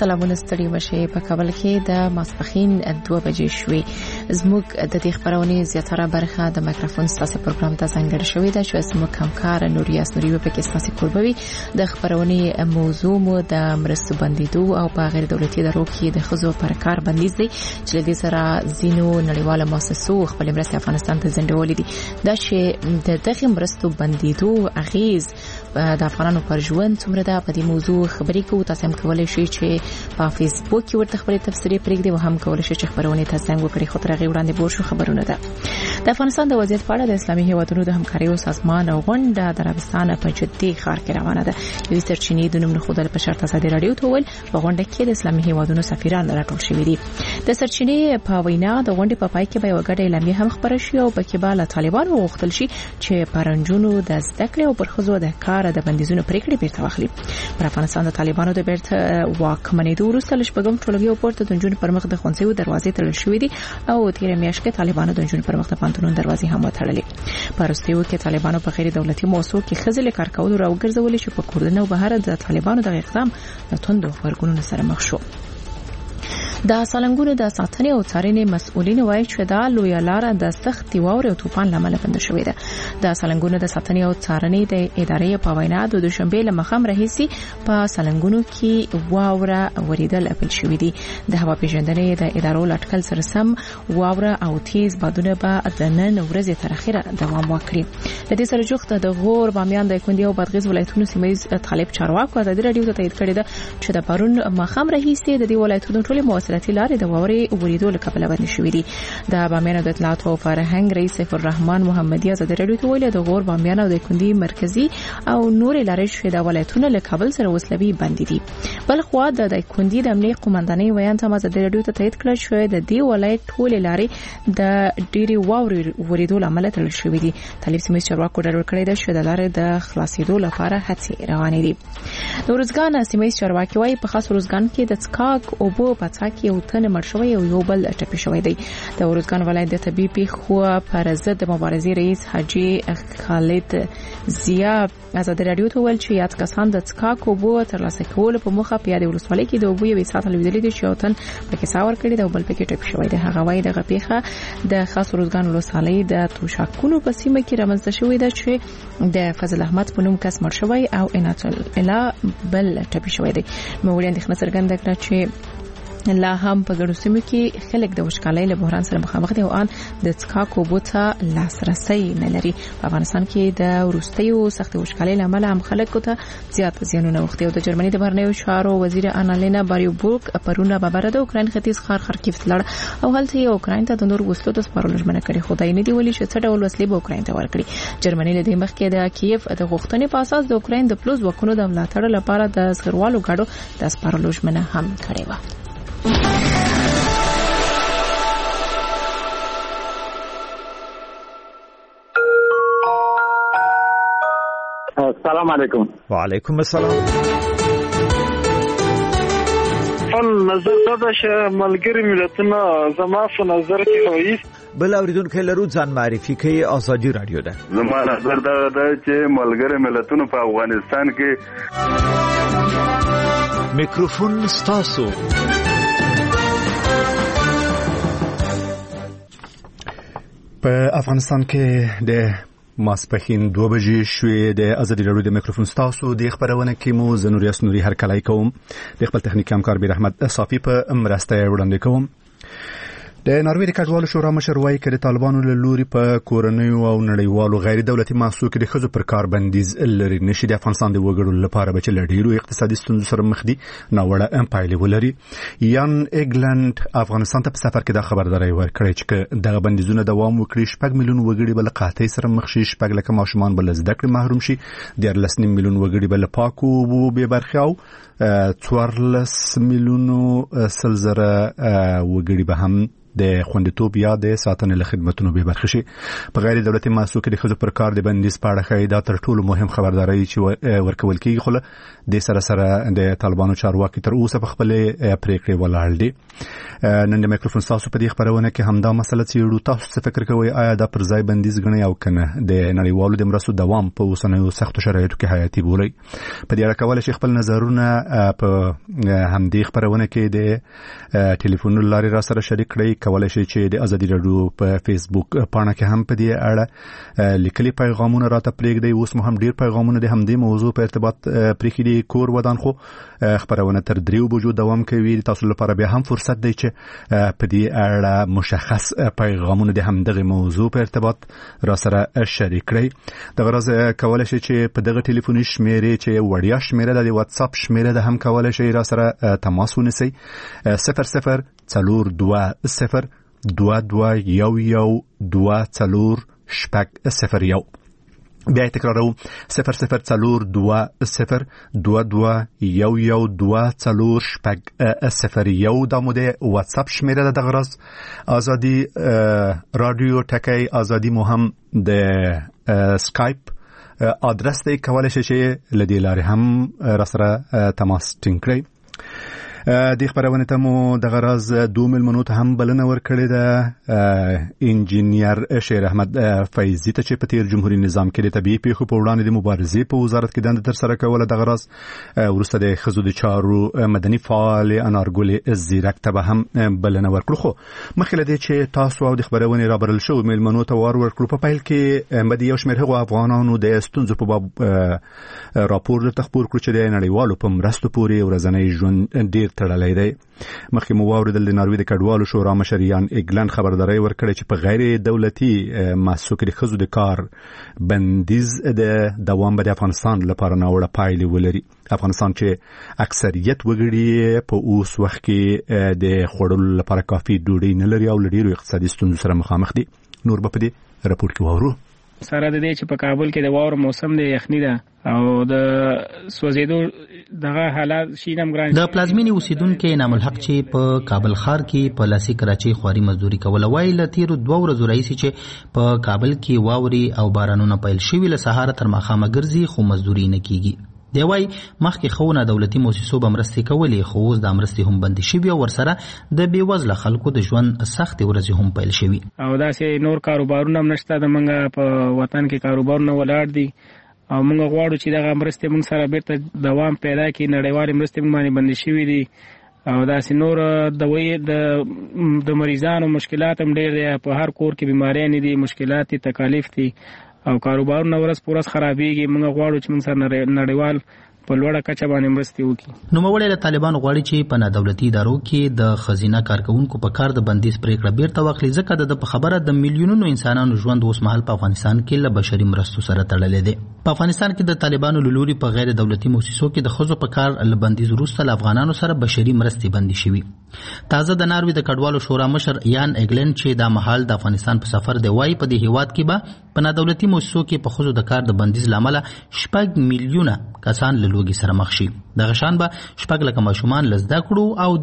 سلامونه ستړي مشه په کابل کې د ماسپخین 2 بجې شوې. زموږ د دې خبرونه زیاتره برخه د مایکروفون ستاسو پروګرام ته ځانګړې شوې ده چې زموږ همکار نوریاس نوری په کې ستاسو کوربوي. د خبرونه موضوع مو د مرستو بندیدو او په غیر دولتي ادارو کې د خزو پر کار بندیز دي چې د دې سره زینو نړیواله مؤسسو خپل مرستې افغانستان ته ځنډولې دي. دا چې د دغه مرستو بندیدو اغیز د افغانانو پر ژوند څومره ده په دې موضوع خبرې کوو. تاسو هم کولای شئ چې په فیسبوک کې ورته خپل تفسیری پرېږدئ او هم کولای شئ چې خبرونه ته زنګ وکړئ. خو تر هغه وړاندې بور شو خبرونه ده. د افغانستان د وضعیت په اړه د اسلامي هیوادونو د همکارۍ او سازمان او غونډه د عربستان په جدي ښار کې روانه ده. یو سرچینې د نوم خودل په شرط ازادي رادیو ته ول په غونډه کې د اسلامي هیوادونو سفیران راټول شوي دي. د سرچینې په وینا د غونډې په پای کې به یو غټه اعلامیه هم خبره شي او پکې به له طالبانو وغوښتل شي چې پرنجونو د زده کړې او پرخزو د کار د بندیزونو پریکړې بیرته واخلي. پر افغانستان د طالبانو د بیرته واکمنېدو وروسته لشپږم ټولګي او پورته د نجونو پر مخ د ښوونځیو دروازې تړل شوې دي او تیر میاشت کې طالبانو د نجونو پر مخ د پانتونونو دروازې هم وتړلې. په وروستیو کې طالبانو په غیر دولتي موسسو کې خزل کار کول راوګرځولې چې په کوردن او بهر د طالبانو د اقدام د توندو غبرګونونو سره مخ شو. د سالنګونو د ساتنې او څارنې مسؤلین وایي چې دا لوی لار د سخت واورې او طوفان لامل بند شوې ده. د سالنګونو د ساتنې او څارنې د ادارې په وینا د دوشنبه لمخم رئیسي په سالنګونو کې واوره وریدل اپل شوې دي. د هوا پیژندنې د ادارو لټکل سره سم واوره او تیز بادونه به د نن ورځې تر اخره دوام وکړي. د دې سره جوخت د غور بامیان د کندي او بادغیس ولایتونو سیمایي طالب چارواکو ازادي رادیو ته تایید کړی ده چې د پرون مخم رئیسي د دې ولایتونو ټولې مواصلاتي لارې د واورې وریدو لپاره بند شوې دي. د بامیان د اطلاعات او فرهنګ رئیس سیف الرحمن محمدي ازادي رادیو ته ویل د غور بامیان او د کندي مرکزی او نور لارې چې د ولایتونو له کابل سره وسلوي بند دي. بل خو د کندي د امنیت قومندانۍ ویان ته ازادي رادیو ته تایید کړ چې د دې ولایت ټولې لارې د ډيري واورې وریدو لامل تړل شوې دي. طالب سیمه چارواکو ډاډ ورکړی دی چې د لارې د خلاصېدو لپاره هڅې روانې دي. د ورزګان سیمه چارواکي وايي په خاص ورزګان کې د څکاک او بو پڅاکي او تن مرشوي او یو بل ټپي شوی دی. د ورزګان ولایت د طبي پیښو پر ضد د مبارزې رئیس حاجی خالد زیا ازادي رادیو ته ویل چې یاد کسان د څکاک او بو ترلاسه کول په مخه پیاده ولسوالۍ کې د اوبو یو ساعت لیدل دي چې اوتن پکې ساور کړی د بل پکې ټپي شوی دی. هغه وايي دغه پیښه د خاص ورزګان ولسوالۍ د توشاکونو په سیمه کې رامنځته شوې ده چې د فضل احمد په نوم کس مړ شوی او انات الله بل ټپي شوی دی. نو وړاندې خنه څرګنده کړه چې لا هم په ګډو سیمو کې خلک د وشکالۍ له بحران سره مخامخ دي او ان د څکاک او بوته لاسرسي نه لري. په افغانستان کې د وروستیو سخت وشکالۍ لامل هم خلکو ته زیات زیانونه وختي. او د جرمني د بهرنیو چارو وزیر انالینا باریوبوک پرونه بابره د اوکراین ختیځ خارکیف لړ او هلته یې اوکراین ته د نور وسلو د سپارلو ژمنه کړې. خدای نه دی ویلي چې څه ډول وسلې به اوکراین ته ورکړي. جرمني له دې مخکې د کیف د غوښتنې په اساس د اوکراین د پلوز وکونو د ملاتړ لپاره د زغروالو غاډو د سپارلو ژمنه هم کړې و. السلام علیکم. وعلیکم السلام. نظر دا چې ملګری ملتونه زما په نظر کې وایي بل اوریدونکو لرو ځان معرفي کوي. ازادي رادیو ده. زما نظر دا چې ملګری ملتونه په افغانستان کې میکروفون ستاسو. په افغانستان کې د ماسپخین 2 بجې شوې. د ازادي رادیو د میکروفون ستاسو د خبرونه کې مو زنوریاس نوري هر کلای کوم. د خپل تخنیکی همکار بیر احمد صافی په مرسته وړاندې کوم. د ناروې د کډوالو شورا مشر وايي چې د طالبانو له لوري په کورنیو او نړیوالو غیر دولتي مؤسسو کې د خزو پر کار بندیز لري نشي. د افغانستان د وګړو لپاره به چې لډیرو اقتصادي ستونزو سره مخ دي ناوړه امپایل ولري. یان ایګلند افغانستان ته په سفر کې د خبرداري ورکړی چې دغه بندیزونه دوام وکړي 6 میلیون وګړي بل قحطۍ سره مخ شي. 6 لک ماشومان بل زده کړې محروم شي. 13 میلیون وګړي بل پاکو او به برخه او 14 میلیون سلزره وګړي به هم د خوندیتوب یا د ساتنې له خدماتونو به برخه شي. په غیر دولتي مؤسسو کې د ښځو پر کار د بندیز په اړه ښایي دا تر ټولو مهم خبرداری چې ورکول کیږي، خو د سره د طالبانو چارواکي تر اوسه په خپل پریکړې ولاړ دي. نن د میکروفون تاسو په دې خبرونه کې همدا مسله څیړو. تاسو څه فکر کوئ، آیا دا پر ځای بندیز غني او کنه د نړیوالو د مرستو دوام په اوسنیو سختو شرایطو کې حیاتي بولي؟ په دې اړه کولای شئ خپل نظرونه په همدې خبرونه کې د ټلیفون لارې را سره شریک کړئ. کولای شئ چې د ازادي رادیو په فیسبوک پاڼه کې هم په دې اړه لیکلي پیغامونه راته پرېږدئ. اوس مو هم ډیر پیغامونه د همدې موضوع په ارتباط پرېښي دي. کور ودان خو خبرونه تر 3 بجو دوام کوي. تاسو لپاره بیا هم فرصت دی چې په دې اړه مشخص پیغامونه د همدغه موضوع په ارتباط را سره شریک کړئ. د غرض کولای شئ چې په دغه ټلیفوني شمیرې چې وړیا شمیره د واتس اپ شمیره ده هم کولای شئ را سره تماس ونیسئ. 00 42 22 11 24 0 بیا تکرارو 00 42 22 11 24 0 دا مو د واتس اپ شمیره ده. د غرض ازادي رادیو ټکی ازادي مو هم د سکایپ ادرس دی، کولای شئ چې لدی لارې هم را سره تماس ټینګ کړئ. د خبرونه ته مو د غرض دوه ملمنو ته هم بلنه ورکړې ده. انجینیر شیر احمد فیضی ته چې په تیر جمهوریت نظام کې د طبيعي پیښو په وړاندې د مبارزې په وزارت کې دنده تر سره کوله. د غرض ورسته د خزو د چارو مدني فعال انارګل زیرک ته هم بلنه ورکړو. خو مخکې لدی چې تاسو او د خبرونه را برل شو ملمنو ته ورکړو. په پیل کې مدي یو شمېر هغو افغانانو د ستونزو په باب راپور تخبر کړ چې د نړیوالو په مرستو پورې ورځنی ژوند ډیر تړلی دی. مخکې مو واوریدل د ناروې د کډوالو شورا مشریان ایګلند خبرداري ورکړې چې په غیر دولتي مؤسسو کې د ښځو د کار بندیز د دوام به د افغانستان لپاره ناوړه پایلې ولري. افغانستان چې اکثریت وګړي په اوس وخت کې د خوړلو لپاره کافي ډوډۍ نه لري او ډېرو اقتصادي ستونزو سره مخامخ دي. نور به په دې راپور کې واورو. سره د دې چې په کابل کې د واورو موسم دی، یخني ده او د سوځېدو دغه حالات شینم ګران. د پلازمینې اوسیدونکو انعام الحق چې په کابل ښار کې په لاسي کراچۍ خواري مزدوري کوله وایي له تیرو 2 ورځو راهیسې چې په کابل کې واوري او بارانونه پیل شوي له سهاره تر ماښامه ګرځي خو مزدوري نه کیږي. دی وایي مخکې خو نه دولتي مؤسسو به مرستې کولې خو اوس دا مرستې هم بندې شوي او ورسره د بېوزله خلکو د ژوند سختې ورځې هم پیل شوي او داسې نور کاروبارونه هم نشته. د موږ په وطن کې کاروبارونه ولاړ دي او موږ غواړو چې دغه مرستې موږ سره بیرته دوام پیدا کړي. نړیوالې مرستې موږ باندې بندې شوي دي او داسې نور د مریضانو مشکلات هم ډېر دي. په هر کور کې بیماریانې دي، مشکلات دي، تکالیف دي او کاروبارونه ورځ په ورځ خرابېږي. موږ غواړو چې موږ سره نړیوال په لوړه کچه باندې مرستې وکړي. نوموړی له طالبانو غواړي چې په نادولتي ادارو کې د ښځینه کارکوونکو په کار د بندیز پریکړه بیرته واخلي، ځکه د په خبره د میلیونونو انسانانو ژوند اوس مهال په افغانستان کې له بشري مرستو سره تړلی دی. په افغانستان کې د طالبانو له لوري په غیر دولتي مؤسسو کې د ښځو په کار له بندیز وروسته له افغانانو سره بشري مرستې بندې شوي. تازه د ناروې د کډوالو شورا مشر یان ایګلند چې دا مهال د افغانستان په سفر دی وایي په دې هیواد کې به په نادولتي مؤسسو کې په ښځو د کار د بندیز له امله 6 میلیونه کسان له لوږې سره مخ شي. دغه شان به 6 لکه ماشومان له زده کړو او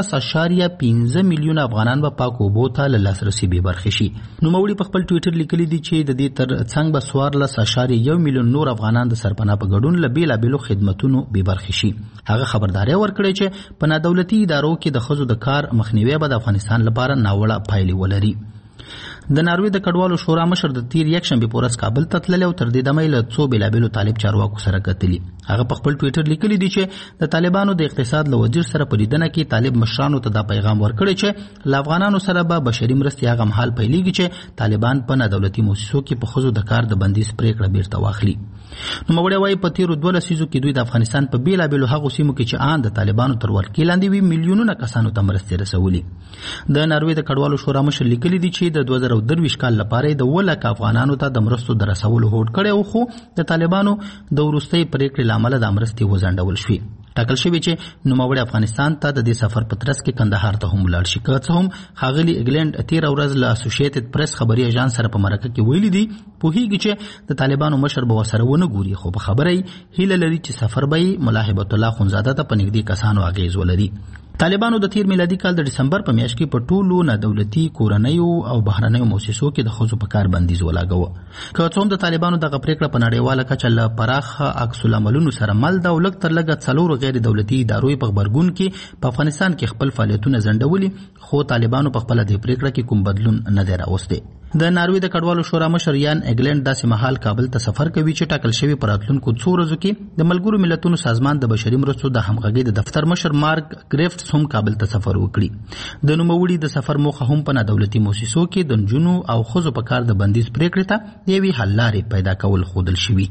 14.5 میلیونه افغانان به پاکو اوبو ته له لاسرسي بې برخې شي. نوموړي په خپل ټویټر لیکلي دي چې د دې تر څنګ به 14.1 میلیون نور افغانان د سرپناه په ګډون له بېلابېلو خدمتونو بې برخې شي. هغه خبرداری ورکړی چې په نادولتي ادارو کې د ښځو د کار مخنیوی به د افغانستان لپاره ناوړه پایلې ولري. د ناروې د کډوالو شورا مشر د تیر یکشنبه په ورځ کابل ته تللی او تر دې دمه له څو بېلابېلو طالب چارواکو سره کتلي. هغه په خپل ټویټر لیکلي دي چې د طالبانو د اقتصاد له وزیر سره په لیدنه کې طالب مشرانو ته دا پیغام ورکړی چې له افغانانو سره به بشري مرستې هغه مهال پیلېږي چې طالبان په نادولتي مؤسسو کې په ښځو د کار د بندیز پریکړه بیرته واخلي. نوموړی وایي په تیرو 2 لسیزو کې دوی د افغانستان په بېلابېلو هغو سیمو کې چې ان د طالبانو تر ولکې لاندې وي میلیونونه کسانو ته مرستې رسولي. د ناروې د کډوالو شورا مشر لیکلي دي چې د 2023 کال لپاره د 1 لک افغانانو ته د مرستو د رسولو هوډ کړی او خو د طالبانو د وروستۍ پریکړې له امله د مرستې وځنډول شوې. ټاکل شوی چې نوموړی افغانستان ته د دې سفر په ترڅ کې کندهار ته هم ولاړ شي. که څه هم ښاغلي ایګلند 13 ورځ له اسوسییټډ پریس خبري اژانس سره په مرکه کې ویلي دي پوهیږي چې د طالبانو مشر به ورسره ونه ګوري، خو په خبره هیله لري چې سفر به ملا هبت الله خونزاده ته په نږدې کسانو اغیز ولري. طالبانو د تیر میلادي کال د دسمبر په میاشت کې په ټولو نادولتي کورنیو او بهرنیو مؤسسو کې د ښځو په کار بندیز ولاګاوه. که څوم د طالبانو دغه پریکړه په نړیواله کچه له پراخه عکس العملونو سره مل ده او لږ تر لږه 4 غیر دولتي ادارو په خبرګون کې په افغانستان کې خپل فعالیتونه ځنډولي، خو طالبانو په خپل د پریکړه کې کوم بدلون نه دی راوستی. د ناروې د کډوالو شورا مشر یان ایګلند داسې مهال کابل ته سفر کوي چې ټاکل شوی پر راتلونکو 2 ورځو کې د ملګرو ملتونو سازمان د بشري مرستو د همغږۍ د دفتر مشر مارک ګریفټس هم کابل ته سفر وکړي. د نوموړي د سفر موخه هم په نادولتي مؤسسو کې د نجونو او ښځو په کار د بندیز پریکړې ته د یوې حل لارې پیدا کول ښودل شوي.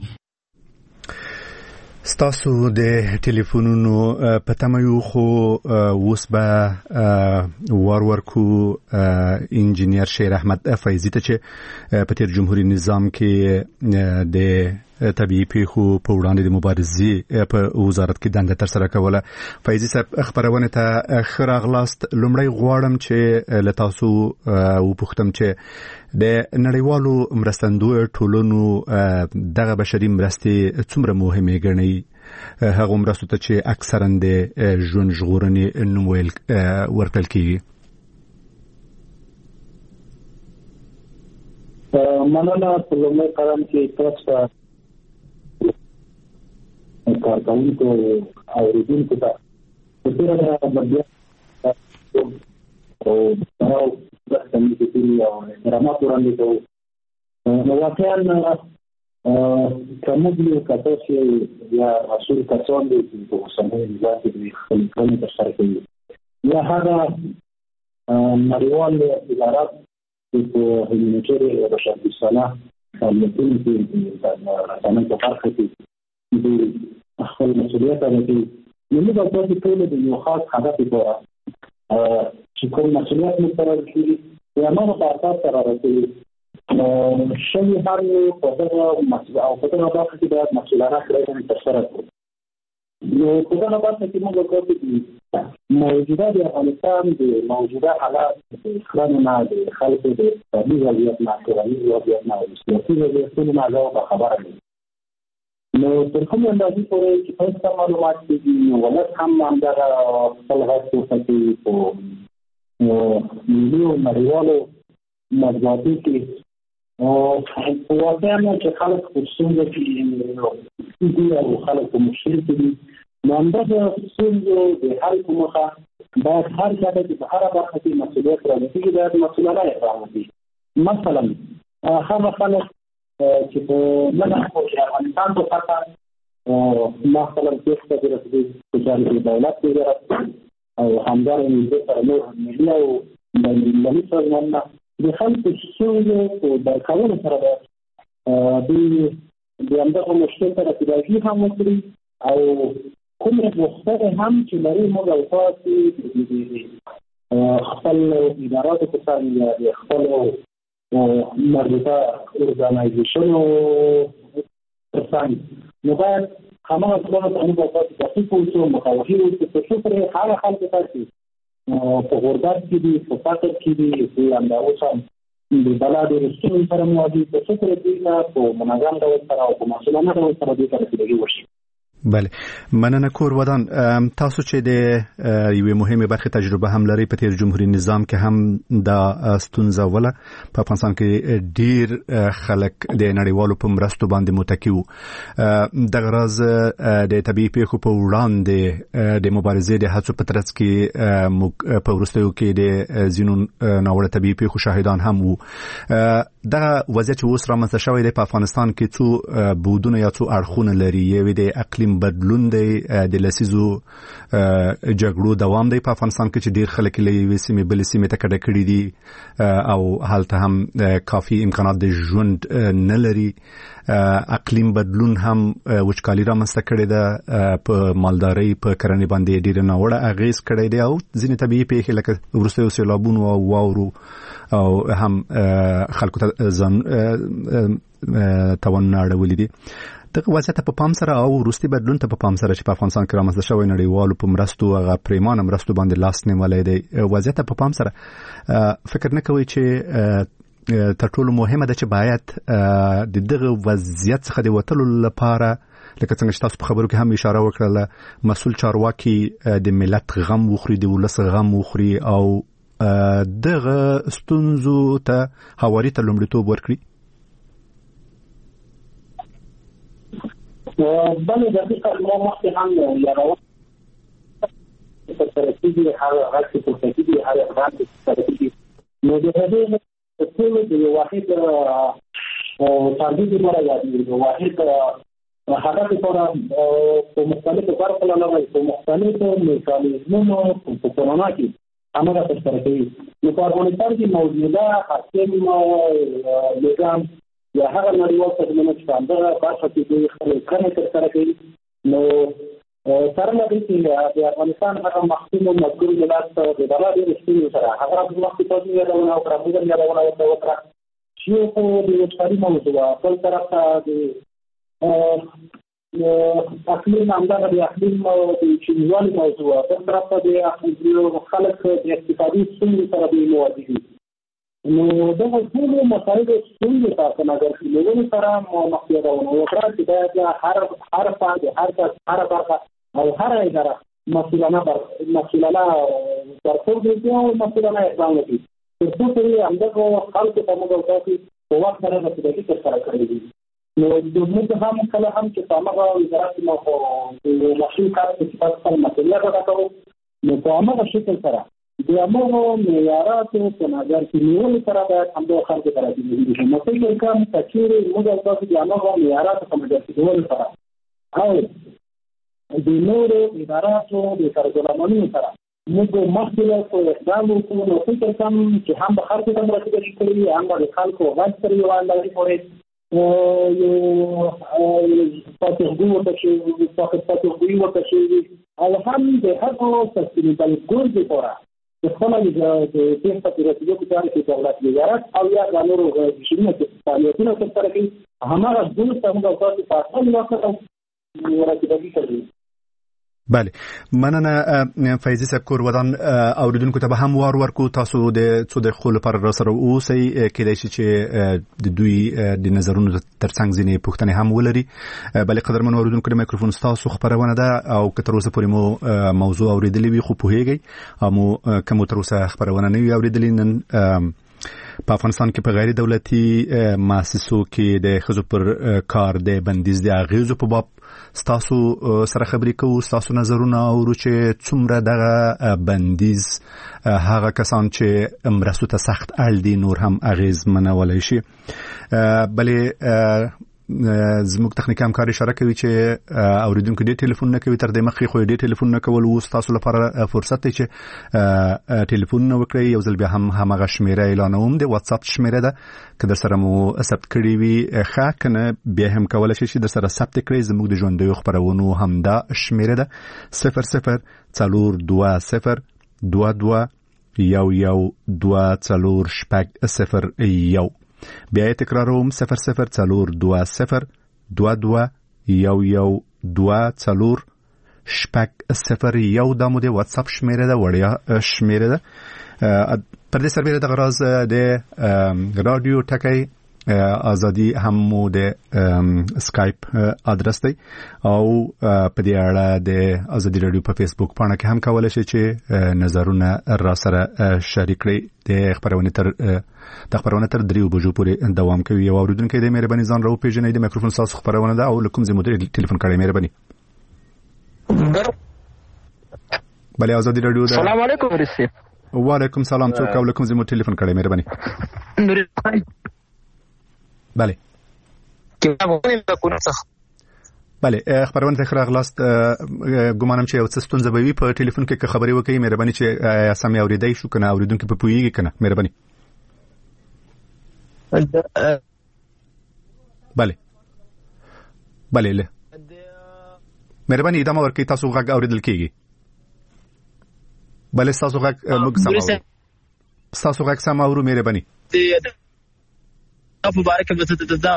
ستاسو د ټلیفونونو په تمه یو، خو اوس به ورکو انجینیر شیر احمد فیضی ته چې په تیر جمهوریت نظام کې د طبيعي پیښو په وړاندې د مبارزې په وزارت کې دنده تر سره کوله. فیضی صاحب خبرونه ته خراغلاست. لومړی غواړم چې له تاسو وپوښتم چې د نړیوالو مرستندوی ټولنو دغه بشري مرستې څومره مهمه ګڼي، هغه مرستو ته چې اکثرا د ژوند ژغورنې نوم ورکړل کیږي؟ مننه. په لومړي قدم کې تاسو کارکوونکو او اوریدونکو ته په ډېره بدیا او تراو د کمیټې او درامات وړاندې کوو. نو واقعا کومګلو کاتوسي یا مسؤل کسان دي چې سمون ځای کې خپل کار تر سره کوي، یا هغه نړیوال ادارات چې هیومانیټری او بشري صلاح فعالیتونه کوي د رسنۍ په برخه کې د خپل مسؤلیت لري. نو موږ تاسو ټول د یو خاص هدف لپاره چې کوم مسؤلیت مقرر کړي یا نو په اساس سره راځي شوی هر په دغه مسله او په دغه برخه کې د مسؤلانه کړنې تر سره کړو. نو په دغه برخه کې موږ کوو چې موجوده د افغانستان د موجوده حالات د خلانو د خلکو د طبي وضعیت نه کورني وضعیت نه او سیاسي وضعیتونو نه په خبره دي. نو تر کومه اندازې پورې چې تاسو معلومات دي ولې هم همدغه خپل غږ کوي په ملي او نړیوالو مطبوعاتو کې او په واقعا چې خلک په څنګه کې دي او خلک په مشکل کې دي، نو همدغه څنګه د حل په مخه باید هر چا ته په هر برخه کې مسؤلیت راوړي باید مسؤلانه اقدام وکړي. مثلا هغه خلک چې په لږه په افغانستان په خاطر مثلا کېسته د رسمي دولت کې او همدارنګه د سره نور ملي او ملي سازمانونه د خلکو څنګه په برکاوونو سره د همدغه مشکل سره تداوي هم وکړي او کومه وسیله هم چې لري موږ او تاسو خپل ادارات په څیر یا خپل مربوطه ارګانایزیشنونو ترڅنګ نو باید هماغه څه په تاسو کې تاسو مخاوي او تاسو پر هغه خلک تاسو په غربت کې دي، په فقر کې دي، چې همداسې د بلاد رسول سره موازي په څه پر دې په منظم ډول سره او په مسؤلانه ډول سره دې سره کېږي وشي. بله، مننه کور ودان. تاسو چې د یوې مهمه برخه تجربه هم لري په تیر جمهوریت نظام کې هم د ستونزه ولا په افغانستان کې ډیر خلک د نړیوالو په مرستو باندې متکی وو. د غرض د طبيعي پیښو په وړاندې د مبارزې د هڅو په ترڅ کې په وروستیو کې د زینو ناوړه طبيعي پیښو شاهدان هم وو. دا وضعیت اوس رامنځته شوی دی په افغانستان کې څو بودونه یا څو اړخونه لري. یو د اقلیم بدلون دی، د لسیزو جګړو دوام دی په افغانستان کې چې ډیر خلک له یوې سیمې بلې سیمې ته کډه کړي دي او هلته هم کافي امکانات د ژوند نه لري. اقلیم بدلون هم وچکالي رامنځته کړې ده، په مالدارۍ په کرنې باندې ډیر ناوړه اغیز کړی دی او ځینې طبیعي پیښې لکه وروستیو سیلابونو او واورو او هم خلکو ته تاوان اړولي دي. دغه وضعیت په پام سره او وروستي بدلون ته په پام سره چې په افغانستان کې رامنځته شوی نړیوالو په مرستو هغه پریمانه مرستو باندې لاس نیولای دی، وضعیت په پام سره فکر نه کوي چې تر ټولو مهمه ده چې باید د دغه وضعیت څخه د وتلو لپاره لکه څنګه چې تاسو په خبرو کې هم اشاره وکړه مسؤل چارواکي د ملت غم وخوري د ولس غم وخوري او دغه ستونزو ته هواري ته لومړیتوب ورکړي. بله دقیقه ما مخکې هم یادوم په ترتیبي هغه چې په ترتیبي هغه باندې ترتیبي نو د هغې ټول د واحد ترتیبي لپاره یادېږي واحد هغه لپاره په مختلفو برخو لري په مختلفو میکانیزمونو په کرونا کې همغه ترسره کوي. نو په افغانستان کې موجوده حاکم نظام یا هغه نړیوال سازمانونه چې همدغه برخه کې دوی خپلې کړنې ترسره کوي. نو سره له دې چې د افغانستان هغه محکوم مذکور ملت د بلا ډېرې ستونزې سره هغه په وخت کې تاسو یادونه وکړه موږ هم یادونه وکړه چې خو د وچکالي موضوع بل طرف ته د اقلیم همدغه د اقلیم د چینوالي موضوع بل طرف ته د خلک د اقتصادي ستونزې سره دوی مواجه دي. نو دغه ټول مسایل ستونزې ته په نظر کې نیولو سره مخکې یادونه وکړه چې باید هر فرد هر برخه او هر اداره مسؤلانه برخورد وکړي او مسؤلانه اقدام وکړي تر څو پورې همدغه خلکو ته موږ او تاسو په وخت سره رسېدګي ترسره کړې دي. نو موږ هم کله هم چې په همغه وزارت کې مو د ماشین کار په صفت سره مسؤلیت ادا کوو نو په همغه شکل سره د همغه معیاراتو په نظر کې نیولو سره باید همدغه خلکو ته راځي. نو فکر کوم چې موږ او تاسو د همغه معیاراتو په نظر کې نیولو سره او د نورو اداراتو د سرغړونو سره موږ مخکې په اقدام وکړو. نو فکر کوم چې هم به خلکو ته رسېدګي کوي هم به د خلکو غږ سره یو اندازې پورې یو پاتې ورته شوي او هم د هغو سستینیبل ګولز لپاره د خپله د دې ته رسېدو په چارو کې دولت وزارت او یا د نورو شرونه چې فعالیتونه ترسره کوي هماغه ګول ته موږ تاسو په خپل وخت ورسېدګي کوي. بله مننه فیضي صاحب کور ودان اوریدونکو ته به هم وار ورکو تاسو د څو دقیقو لپاره راسره اوسئ کېدای شي چې د دوی د نظرونو ترڅنګ ځینې پوښتنې هم ولري. بلې قدرمن اوریدونکو د مایکروفون ستاسو خبرونه ده او که تر اوسه پورې مو موضوع اوریدلې وي خو پوهیږئ او که مو تر اوسه خبرونه نه وي اوریدلې نن په افغانستان کې په غیر دولتي مؤسسو کې د ښځو پر کار د بندیز د اغیزو په باب ستاسو سره خبرې کوو ستاسو نظرونه اورو چې څومره دغه بندیز هغه کسان چې مرستو ته سخت اړ دي نور هم اغیزمنولی شي. بلې زموږ تخنیکي همکار اشاره کوي چې اوریدونکو ډېر ټلیفون نه کوي تر دې مخکې خو ډېر ټلیفون نه کول اوس تاسو لپاره فرصت دی چې ټلیفون نه وکړئ. یو ځل بیا هم همغه شمیره اعلانوم د واتس اپ شمیره ده که در سره مو ثبت کړي وي ښه که نه بیا هم کولی شئ چې در سره ثبت کړئ. زموږ د ژوندیو خپرونو همدا شمیره ده 0040221240 بیا تکراروم 0040221240 دا مو د واتس اپ شمیره ده وړیا شمیره ده. پر دې سربېره د غراز د رادیو ټکی ازادي هم مو د اسکایپ ادرس دی او په دې اړه د ازادي رادیو په فیسبوک پاڼه کې هم کولای شئ چې نظرونه را سره شریک کړئ. د خبرونه تر 3 بجو پورې دوام کوي. او اوریدونکو د مهرباني ځان راو پیژنئ. د مایکروفون تاسو خبرونه ده او لکم زموږ ټلیفون کړئ مهرباني. بله ازادي رادیو ده. السلام علیکم ورسې. وعلیکم سلام. څوک او لکم زموږ ټلیفون کړئ مهرباني. بله بله خبرونه ته راغلاست. ګومانم چې یو څه ستونزه به وي په ټلیفون کې خبرې وکړئ مهرباني چې سمې اورېدای شو کنه اوریدونکو په پوهیږي کنه مهرباني. بله مهرباني ادامه ورکړئ. تاسو غږ اوریدل کیږي. بله تاسو غږ موږ سم اورو. تاسو غږ سم اورو مهرباني. په باره کې به دا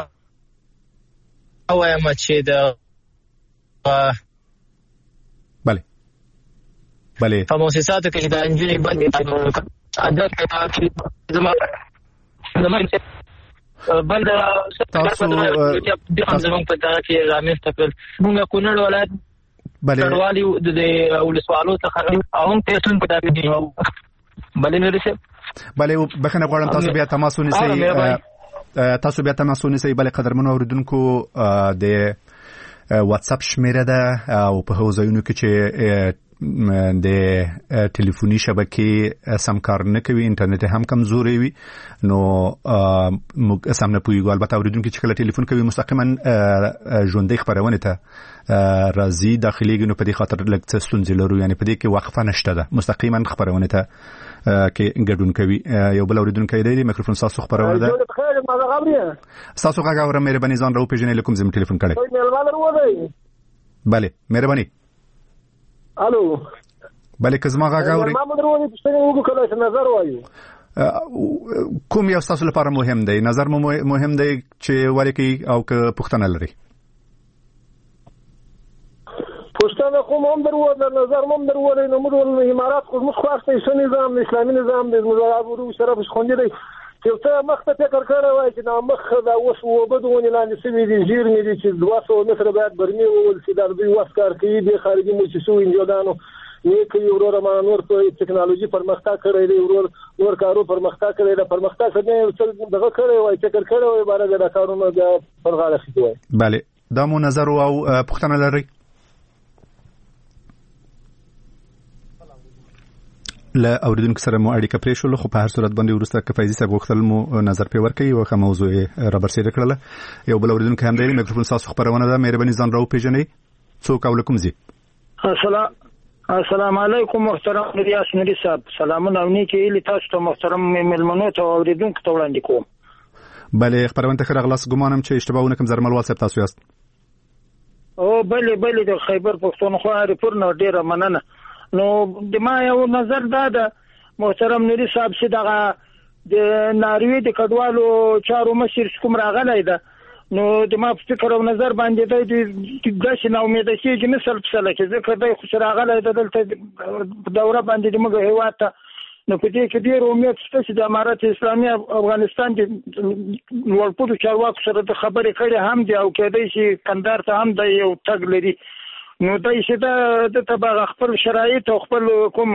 وایم چې د بله په مؤسساتو کې د انجنیری باندې عادت بل تاسو زموږ په دغه کې رامنځته کړل موږ کونړ ولایت کډوالي د ولسوالو څخه او هم پیسون په دغه کې بلې نورې څه بلې بخنه غواړم تاسو بیا تماس ونیسئ بلې قدرمنو اوریدونکو د واتس اپ شمیره ده او په هوځایونو کې چې د ټلیفوني شبکې سم کار نه کوي انټرنیټ هم کمزوري وي نو موږ سم نه پوهیږو البته اوریدونکو چې کله ټلیفون کوي مستقیما ژوندۍ خبرونه ته راځي داخليږي نو په دې خاطر لږ څه ستونزې لرو یعنی په دې کې وقفه نشته ده مستقیما خبرونه ته کې ګډون کوي یو بل اوریدونکو دی میکروفون تاسو خبرونه ده تاسو هغه اورم مهرباني ځان راو پیژنې لکم زم ټلیفون کړئ بله مهرباني الو بلې کزما غاوري ما مدرونی پښتنه وګورئ چې نظر وایو کوم یو تاسو لپاره مهم دی نظر مهم دی چې ورکی او که پښتنه لري پښتنه کوم هم درو نظر مم درو نو موږ امارات خو موږ خواسته نظام اسلامي نظام د مزارابو سره بشخوندې دی چې ته مخته فکر کړی وای چې نو مخ دا اوس وبدونه لاندې سوي دي زیر نه دي چې 200 متر بعد برمي ول چې د دوی واسکار کوي د خارجي مؤسسو انجودانو نیکه یو ورو ما نور په ټکنالوژي پرمختګ کړی دی ورو کارو پرمختګ کړی دی پرمختګ څنګه دغه کړی وای فکر کړی وای بارے د کارونو د پرغاله خېږي وای bale دا مو نظر او پښتنه لري لا اوریدونکو سره مو اړیکه پرې شو خو په هر صورت باندې ورسته کفایزي صاحب وختل مو نظر په ورکړي او کوم موضوع را برسېره کړله یو بل اوریدونکو هم دی میکروفون تاسو خبرونه ده مهرباني ځان راو پیژنئ څوک علیکم زی السلام علیکم محترم ریاض نری صاحب سلامونه او نیکی لی تاسو ته محترم ملمنو ته اوریدونکو ته وړاندې کوم bale خبرونه ته خلاص ګمانم چې اشتباهونه کوم زرمل واتساپ تاسو یاست او bale د خیبر پښتونخوا ریپورت نو ډیره مننه نو د ما یو نظر دا محترم نری صاحب چې دغه د ناروی د کډوالو چارو مشر کوم راغلی ده نو د ما فکر او نظر باندې د داسې نو امید شي چې مثال په سره کې ځکه د خو راغلی ده دلته دوره باندې د موږ هیواد ته نو په دې کې ډیر امید شته چې د امارات اسلامي افغانستان د ورپورو چارواکو سره د خبرې کړي هم دی او کېدای شي کندهار ته هم د یو تګ لري نو دای چې د تبع خپل شرایط او خپل کوم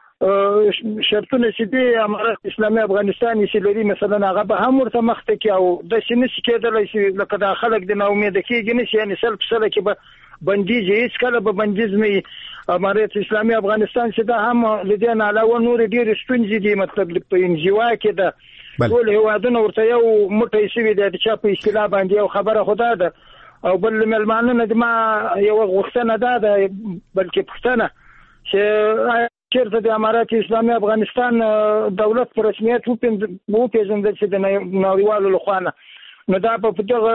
شرطونه چې د امارات اسلامي افغانستان یې لري مثلا هغه به هم ورته مخته کې او د شنه کېدل شي لکه د خلک د نو امید کېږي نشي یعنی سلب سره کې به بندیز هیڅ کله به بندیز نه امارات اسلامي افغانستان چې دا هم لدین علاوه نور ډیر ستونزې دي مطلب په انزوا کې ده ټول هوادونه ورته یو موټی شوی دی چې په اصطلاح باندې یو خبره خدا ده او بل ملمانونه د ما یو غوښتنه ده بلکې پښتنه چې چیرته د امارات اسلامي افغانستان دولت پر رسمیت وپېژندل چې د نړیوالو لخوا نو دا په دغه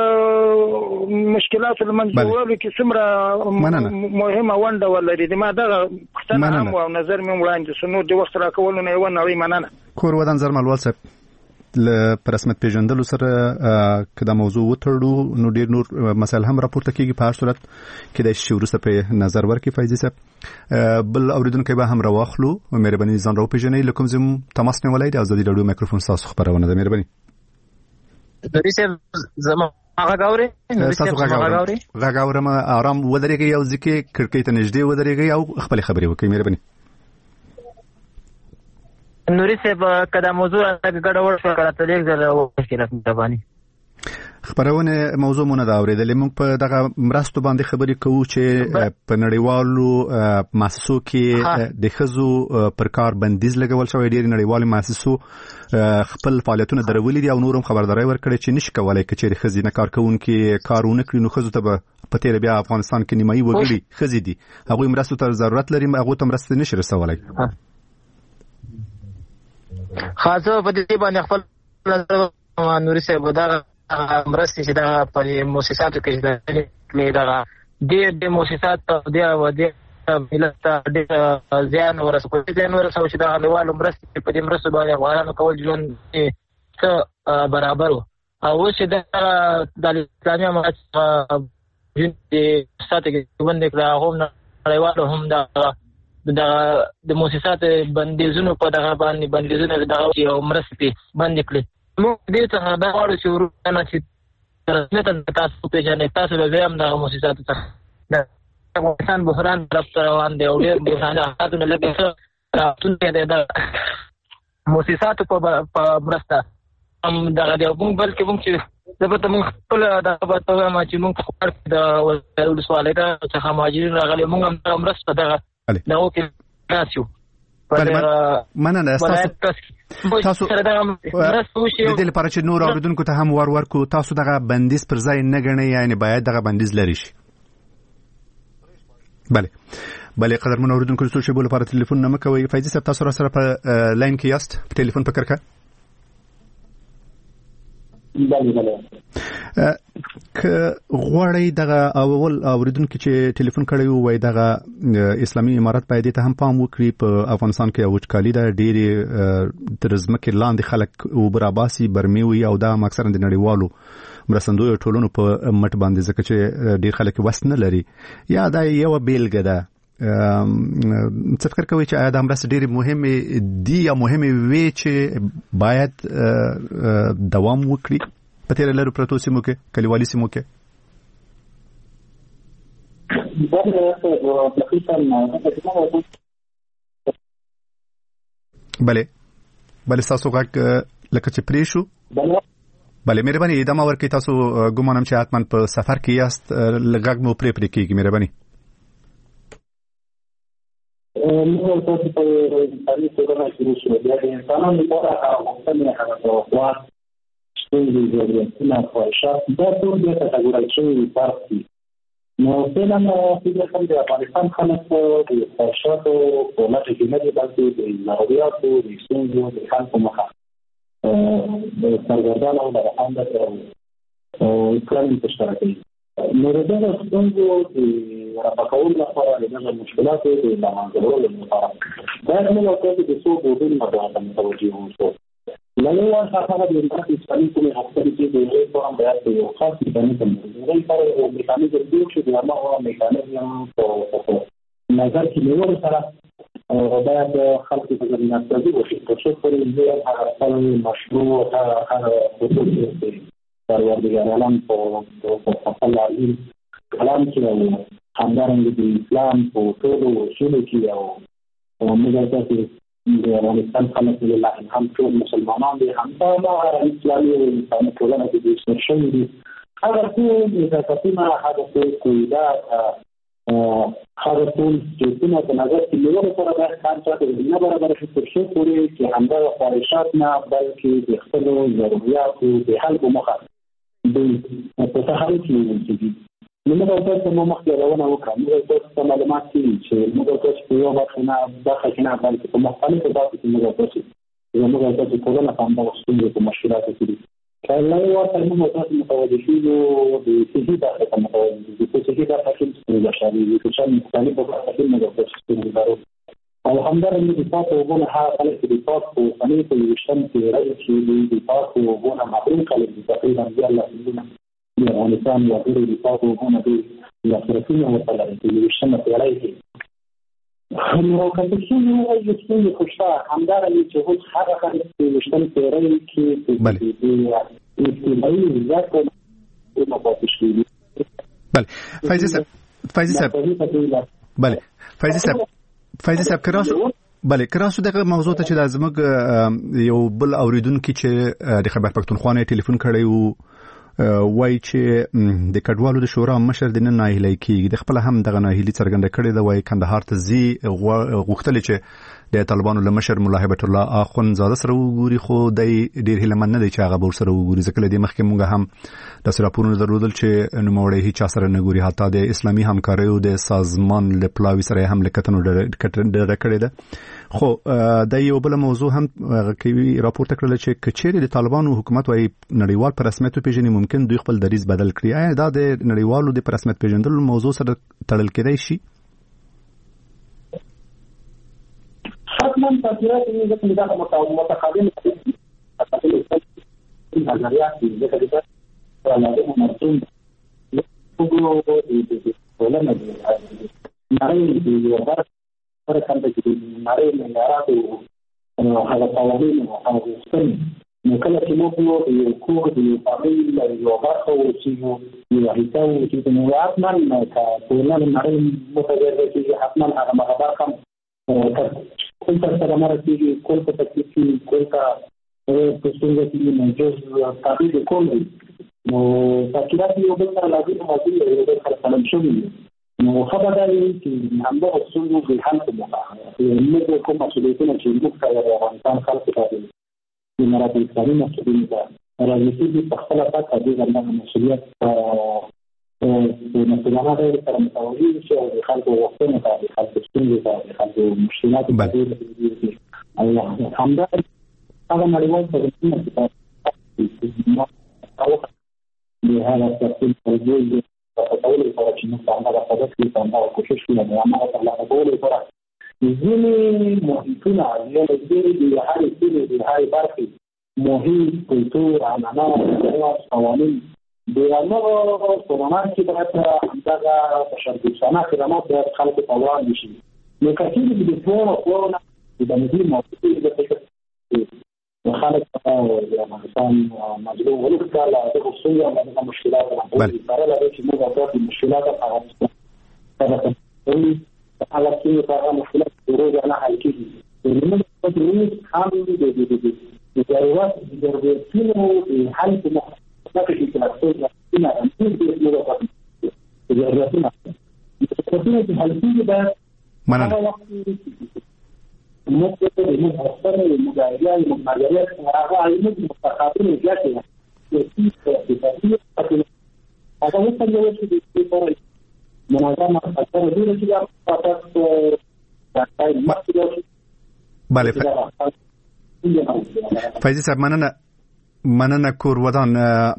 مشکلاتو لمنځولو کې څومره مهمه ونډه ولري د ما دغه پښتنه هم او نظر مې وړاندې شنو د وخت راکولو نه یو نړۍ مننه کور ودان زرمل واتساپ ل پرسمت پیژندلو سره کدا موضوع وتړو نو ډیر نور مسائل هم راپورته کیږي په هر صورت کې د شورسته په نظر ورکې فایزي صاحب بل اوریدونکو به هم راوخلو مهرباني ځان راو پیژنئ لکم زم تماس نه ولای د ازادي رادیو میکروفون تاسو خبرونه ده مهرباني درې سه زما هغه غاوري ما آرام ودرېږي او ځکه کړکۍ ته نږدې ودرېږي او خپل خبرې وکړئ مهرباني نوري صاحب کدا موضوع ګډوډ شو کړه ته لیک درو مهرباني خبرونه موضوع مونږ دا اورېدلې موږ په دغه مرستو باندې خبرې کوو چې په نړیوالو مؤسسو کې د خزو پر کار بندیز لګول شوی ډېر نړیوالو مؤسسو خپل فعالیتونه درولې دي او نورم خبرداري ورکړي چې نشي کولای چې خزي نه کار کوونکي کارونه کړي نو خزو ته په تیر بیا افغانستان کې نیمایي وګړي خزي دي هغه مرستو ته ضرورت لري هغه ته مرسته نشي رسولای خاصه په دې باندې خپل نوري صاحب دا مرستې چې دا په مؤسساتو کې دا د مؤسسات د ملت د ځان ورسوي چې دا نړیوالو مرستې په دې مرستو باندې غواړي کول ژوند څه برابر او چې دا د اسلامي امارات د ساتګ باندې کړه هم نړیوالو هم د مؤسسات بندیزونو په دغه باندې بندیزونه دغه یو مرستې باندې کړې موږ دې ته دا وړو چې ورونه چې رسمیت تاسو پیژنې تاسو به هم د مؤسساتو څخه د افغانستان بحران طرف روان دی او ډېر بحران حالاتونه لګي راځي د مؤسساتو په مرسته هم دغه دی موږ بلکې موږ چې زبته موږ خپل د خبرته ما چې موږ خبر د ولسوالۍ څخه مهاجرین راغلي موږ هم مرسته دغه کې تاسو مننه تاسو د دې لپاره چې نور اوریدونکو ته هم ورکو تاسو دغه بندیز پر ځای نه غنئ یعنی باید دغه بندیز لري شي. بله قدرمن اوریدونکو څو شی بوله لپاره ټلیفون نه مکوي. فایزي صاحب تاسو را سره په لاین کې یاست په ټلیفون پکړه که غواړی دغه اول اوریدونکو چې ټلیفون کړی وای دغه اسلامي امارات باید ته هم پام وکړي په افغانستان کې وچکالي ده ډېری ترزمکه لاندې خلک او براباسي برمي وي او دا اکثرا د نړیوالو مرستندوی ټولونو په مټ باندې ځکه چې ډېر خلک وس نه لري یا دا یو بیلګه ده. څه فکر کوي چې دا مرسته ډېرې مهمه دي یا مهمه وي چې باید دوام وکړي په تیر لرو پروتو سیمو کې کلیوالي سیمو کې؟ بله تاسو غږ لکه چې پرې شو. بله مهرباني ادامه ورکړئ. تاسو ګومانم چې حتما په سفر کې یاست غږ مو پرې کېږي. مهرباني موږ تاسو په انساني توګه شروع شو بیا د انسانانو لپاره غوښتنې هغه توقعات ستونزې ضرورتونه خواهشات دا ټول د کټګورۍ شوي فرق دي. نو فعلا فکر کوم د افغانستان خلک د خواهشاتو په لټه کې نه دي بلکې د ضرورتو د ستونزو د حل په موخه د سرګردانه او د رحمت او کلمې تشکر کوي. نو د دغه ستونزو د رفع لپاره د دغه مشکلاتو د لمانځلو لپاره باید موږ تاسو د څو بودونو مداخله متوجه اوسو. لکه هغه د اسلامي کومې هڅې چې د یو فورم باید یو خاص میکانیزم د لپاره میکانیزم دی چې د هغه میکانیزم په نظر کې نیول سره باید خلک په ځینې نقطې وشي چې څو پرې یې هغه خپل مشروع هغه خصوصي دي پروردګاران په خپل عالم کلام کې او همدارنګه د اسلام په ټولو اصولو کې او موږ تاسو د افغانستان خلک له هم ټول مسلمانان دي هم ټول اسلامي او انساني ټولنه کې د شمول دي هغه ټول د تاسیمه هغه ټول کویدا هغه ټول چې په نظر کې نیول سره د کار څخه نه برابر شي تر څو پورې چې همدا خواهشات نه بلکې د خپل ضرورتو د حل په مخه د تحرک کوي. نو موږ تاسو ته مخکې راونه وکړو موږ تاسو ته معلومات دي چې موږ تاسو په یو وخت نه بلکې په مختلفو برخو کې موږ تاسو ټولنه په همدا ستونزو په مشکلاتو کې دي. کله یو وخت موږ تاسو متوجه شو د صحي برخه ته متوجه دي چې صحي برخه کې څنګه شامل دي چې مختلفو برخو کې موږ تاسو ستونزې او همدارنګه د تاسو وګونه هغه خلک چې تاسو په فني په وشتن کې راځي چې تاسو وګونه محروم خلک دي تقریبا 1000 د افغانستان یو ډېر د تاسو وګونه دي یا فرصتونه ورته چې وشتن په راځي نو کله چې موږ یو څه خوشا همدارنګه چې هغه خلک چې وشتن په راځي کې بله فایزي صاحب کراسو دغه موضوع ته چې د زموږ یو بل اوریدونکو چې د خیبر پښتونخوا نه ټلیفون کړی وو وای چې د کډوالو د شورا مشر د نن ناهیلي کیږي د خپل هم دغه ناهیلي څرګنده کړې ده وای کندهار ته زی غوښتل چې د طالبانو له مشر مولا هیبت الله اخون زاده سره وګوري خو د ډیر هلمن نه دی چې هغه بور سره وګوري ځکه د مخکې موږ هم د سراپورونو درلودل چې نوموړی هیڅ سره نه ګوري حتی د اسلامي همکارۍ او د سازمان له پلاوي سره هم لکتنو ډېر کړی ده. خو د یو بل موضوع هم کوي راپورته کړل چې کچېری د طالبانو حکومت وايي نړیوال پر رسمیت پیژني ممکن دوی خپل دریز بدل کړي. آیا دا د نړیوالو د پر رسمیت پیژندلو موضوع سره تړل کېدای شي؟ حتما تاثیرات یې د متقابل نظریات دي چې د علامه مرسوم وګورو د ولنه دي نړۍ د یو پر کله چې نړۍ نه راځي هغه قوانین او هغه څه نو کله چې موږ یو کور د یو فامیل یو برخه اوسېږو یو حصه اوسېږو نو حتما که ټولنه نړۍ متغیره کېږي حتما هغه برخه کل ته سره مرسېږي کل ته تکلیف کېږي کل ته په ستونزه کېږي نو جز تابع د کل وي نو تاکیدات یو بل سره لازم موضوع یو بل سره قلم شوي نو ښه به دا وي چې همدغه ستونزو د حل په موخه موږ کوم مسؤلیتونه چې موږ ته د افغانستان خلکو ته د مراد اسلامي مسؤلین ته راځي په خپل پاکه د غوښتنې مسؤلیت په مسؤلانه ډول سره متوجه شي او د خلکو وختونه ته د خلکو ستونزې ته د خلکو مشکلات ته او همدا هغه نړیوال پروګرامونه چې د هغه تفصیل توجیه په ډول سره چې موږ هغه په دې کې باندې کوشش کوو نو هغه په لاره ډول سره ځینې محیطونه یا د هر څه د هر برخې محیط کلتور عنعنات قوانین د هغه قوانین چې باید همدغه بشردوستانه خدمات باید خلکو ته وړاندې شي نو که چېرې د ټولو کورونه د دې موضوع د فکر خلک د افغانستان مظلوم ولکه له دغه څنګه د مشکلات سره له چې موږ د مشکلات په هغه کې په هغه مشکلات ورو نه حل کیږي نو موږ د هم د ضرورت د ضرورتونو حل په مخکې کې تاسو نه د ضرورتونو د حل کیږي دا مننه موږ د مؤثره مداریای مداریات هغه علمي مستقبل جاته هغه وسنګو چې په منظمه اثر دې چې تاسو بله فیضی صاحب مننه کور ودان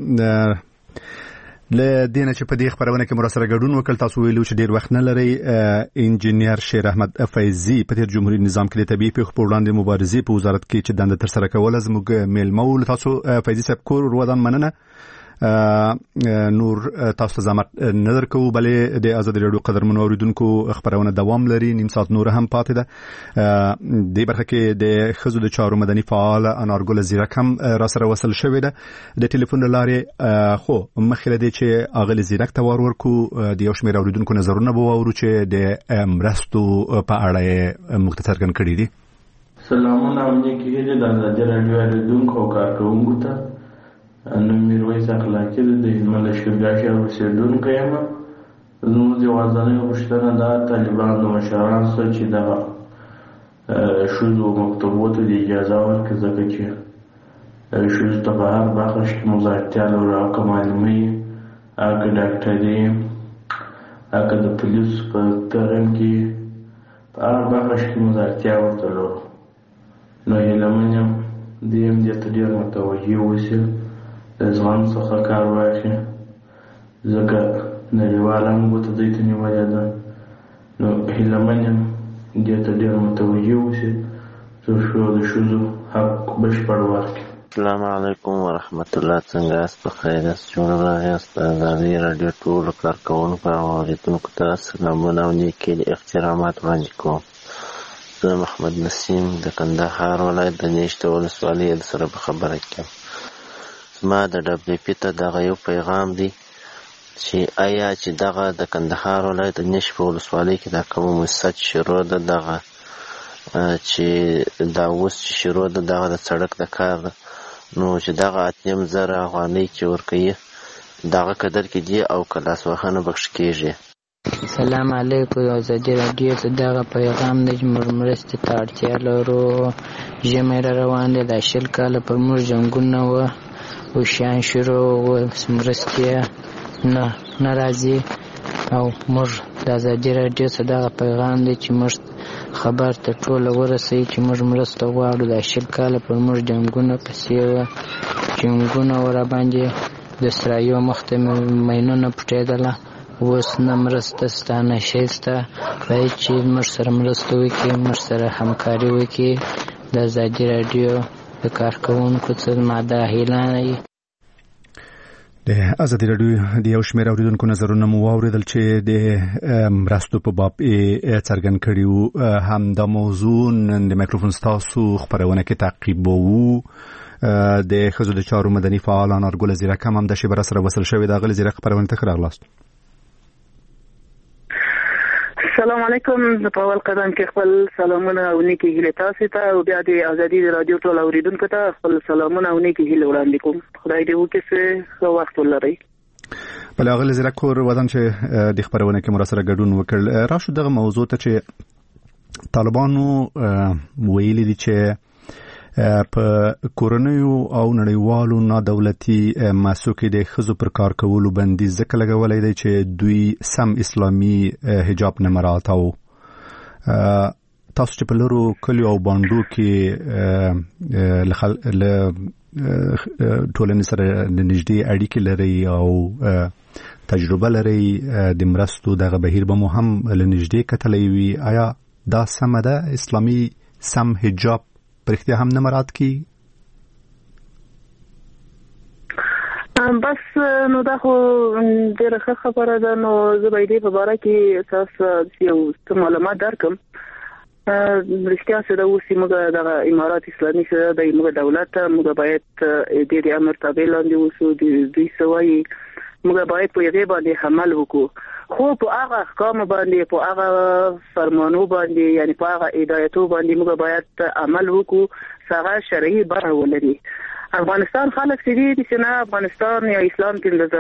له دینه چې په دې خبرونه کې مراسله ګډون وکړ تاسو ویلو چې ډیر وخت نه لري انجنیر شیر احمد فیضی په تیر جمهوریت نظام کې د طبيعي پیښو په وړاندې مبارزې په وزارت کې چې دنده تر سره کول زموږ میلمه ول تاسو فیضی صاحب کور ودان مننه نور تاسو زحمت نظر کوو بلې د آزادي رادیو قدرمنو اوریدونکو خبرونه دوام لري نیم ساعت نور هم پاتې ده د برخه کې د خزو د چارو مدني فعال انارګل زیرک هم را سره وصل شوې ده د ټلیفون لارې خو مخکې دې چې اغل زیرک ته ورکو د یو شمېر اوریدونکو نظرونه به واورو چې د مرستو په اړه مختصر کړي کړي دي سلامونه امنیکي د آزادي رادیو اوریدونکو او کارکونکو ته نو میرویس اخلاقی د هلمند شګاشي اوسیدونکی یم زموږ د وازانه غوښتنه د طالبانو د مشرانو سره چې د شوزو مکتوباتو د اجازه ورکړي ځکه چې شوز ته په هر برخه کې مزاحمتیا لري او که معلومي هغه ډاکټري هغه د پولیس په ترن کې په هر برخه کې مزاحمتیا ورته لري نو هیلمن یم دې ته ډېر متوجه اوسئ د ځوان څخه کار واخلي ځکه نړیواله موږ ته دې ته نیولې ده نو هیلمن یم دې ته ډېر متوجه اوسئ څو شو د ښځو حق بشپړ ورکړي. السلام علیکم ورحمت الله. څنګه یاست؟ په خیر یاست؟ جوړ یاست؟ آزادي رادیو ټولو کارکوونکو او اورېدونکو ته سلامونه او نیکې احترامات وړاندې کوم. زه محمد نسیم د کندهار ولایت د نیشته ولسوالۍ سره په خبره کې ما د دبليو پی ته دغه یو پیغام دی چې آیا چې دغه د کندهار ولایت د نیشته ولسوالۍ کې دا کوم مسج شروع ده دغه چې دا اوس چې شروع ده دغه د سړک د کار نو چې دغه 8,000 افغانۍ چې ورکوي دغه قدر کې دی او که لاسوهنه بخښ کېږي. سلام علیکم. آزادي رادیو ته دغه پیغام دی چې موږ مرستې ته اړتیا لرو. ژمی را روان دی، دا 20 کاله پر موږ جنګونه وه او شیان شروع و مرستې نه راځي او موږ د آزادي رادیو څخه دغه پیغام دی چې موږ خبر ته ټوله ورسوي چې موږ مرسته غواړو. دا 20 کاله پر موږ جنګونه پسې وه، جنګونه وراباندې د اسراییلو مخته مینونه پټېدله، اوس نه مرسته سته نه شی سته. باید چې موږ سره مرسته وکړي، موږ سره همکاري وکړي. د آزادي رادیو د کارکوونکو څخه ما دا هیله د آزادي رادیو د یو شمېر اوریدونکو نظرونه مو واورېدل چې د مرستو په باب څرګند کړي وو. همدا موضوع نن د مایکروفون ستاسو خپرونه کې تعقیبوو. د خزو د چارو مدني فعال انارګل زیرک هم د شبر سره وصل شوی د غل زیرک پرونه تکرار لاست. السلام علیکم. په اول قدم کې خپل سلامونه او نیکی هیله تاسو ته او بیا د ازادي رادیو ټول اوریدونکو ته خپل سلامونه او نیکی هیله وړاندې کوم. خدای دې وکړي چې وخت ولري. بل هغه زیرک کور ودان چې د خبرونه کې مرسته ګډون وکړ. راشو دغه موضوع ته چې طالبانو ویلي دي چې په کورنیو او نړیوالو نادولتي مسوکې د خزو پر کار کولو باندې ځکه لګولای دی چې دوی سم اسلامي حجاب نه مراعاتو. تاسو چې په لورو کلیو او باندو کې ټولنې سره نږدې اړیکې لري او تجربه لري د مرستو دغه بهیر به مو هم لنږدې کتلی وي، آیا دا سمه ده اسلامي سم حجاب پرختیا هم نه مراعات کی؟ بس نو دا خو ډېره ښه خبره ده. نو زه به دې په باره کې تاسو یو څه معلومات درکړم. رښتیا سره اوس موږ دغه امارات اسلامي سره د موږ دولت موږ باید د امر تابع لاندې اوسو. دوی سوایي موږ باید په یوه باندې عمل وکړو، خو په هغه احکام باندې په هغه فرمانو باندې یعنی په هغه هدایتو باندې موږ باید عمل وکړو چې شرعي بڼه ولري. افغانستان خلک چې دي چې افغانستان یا اسلام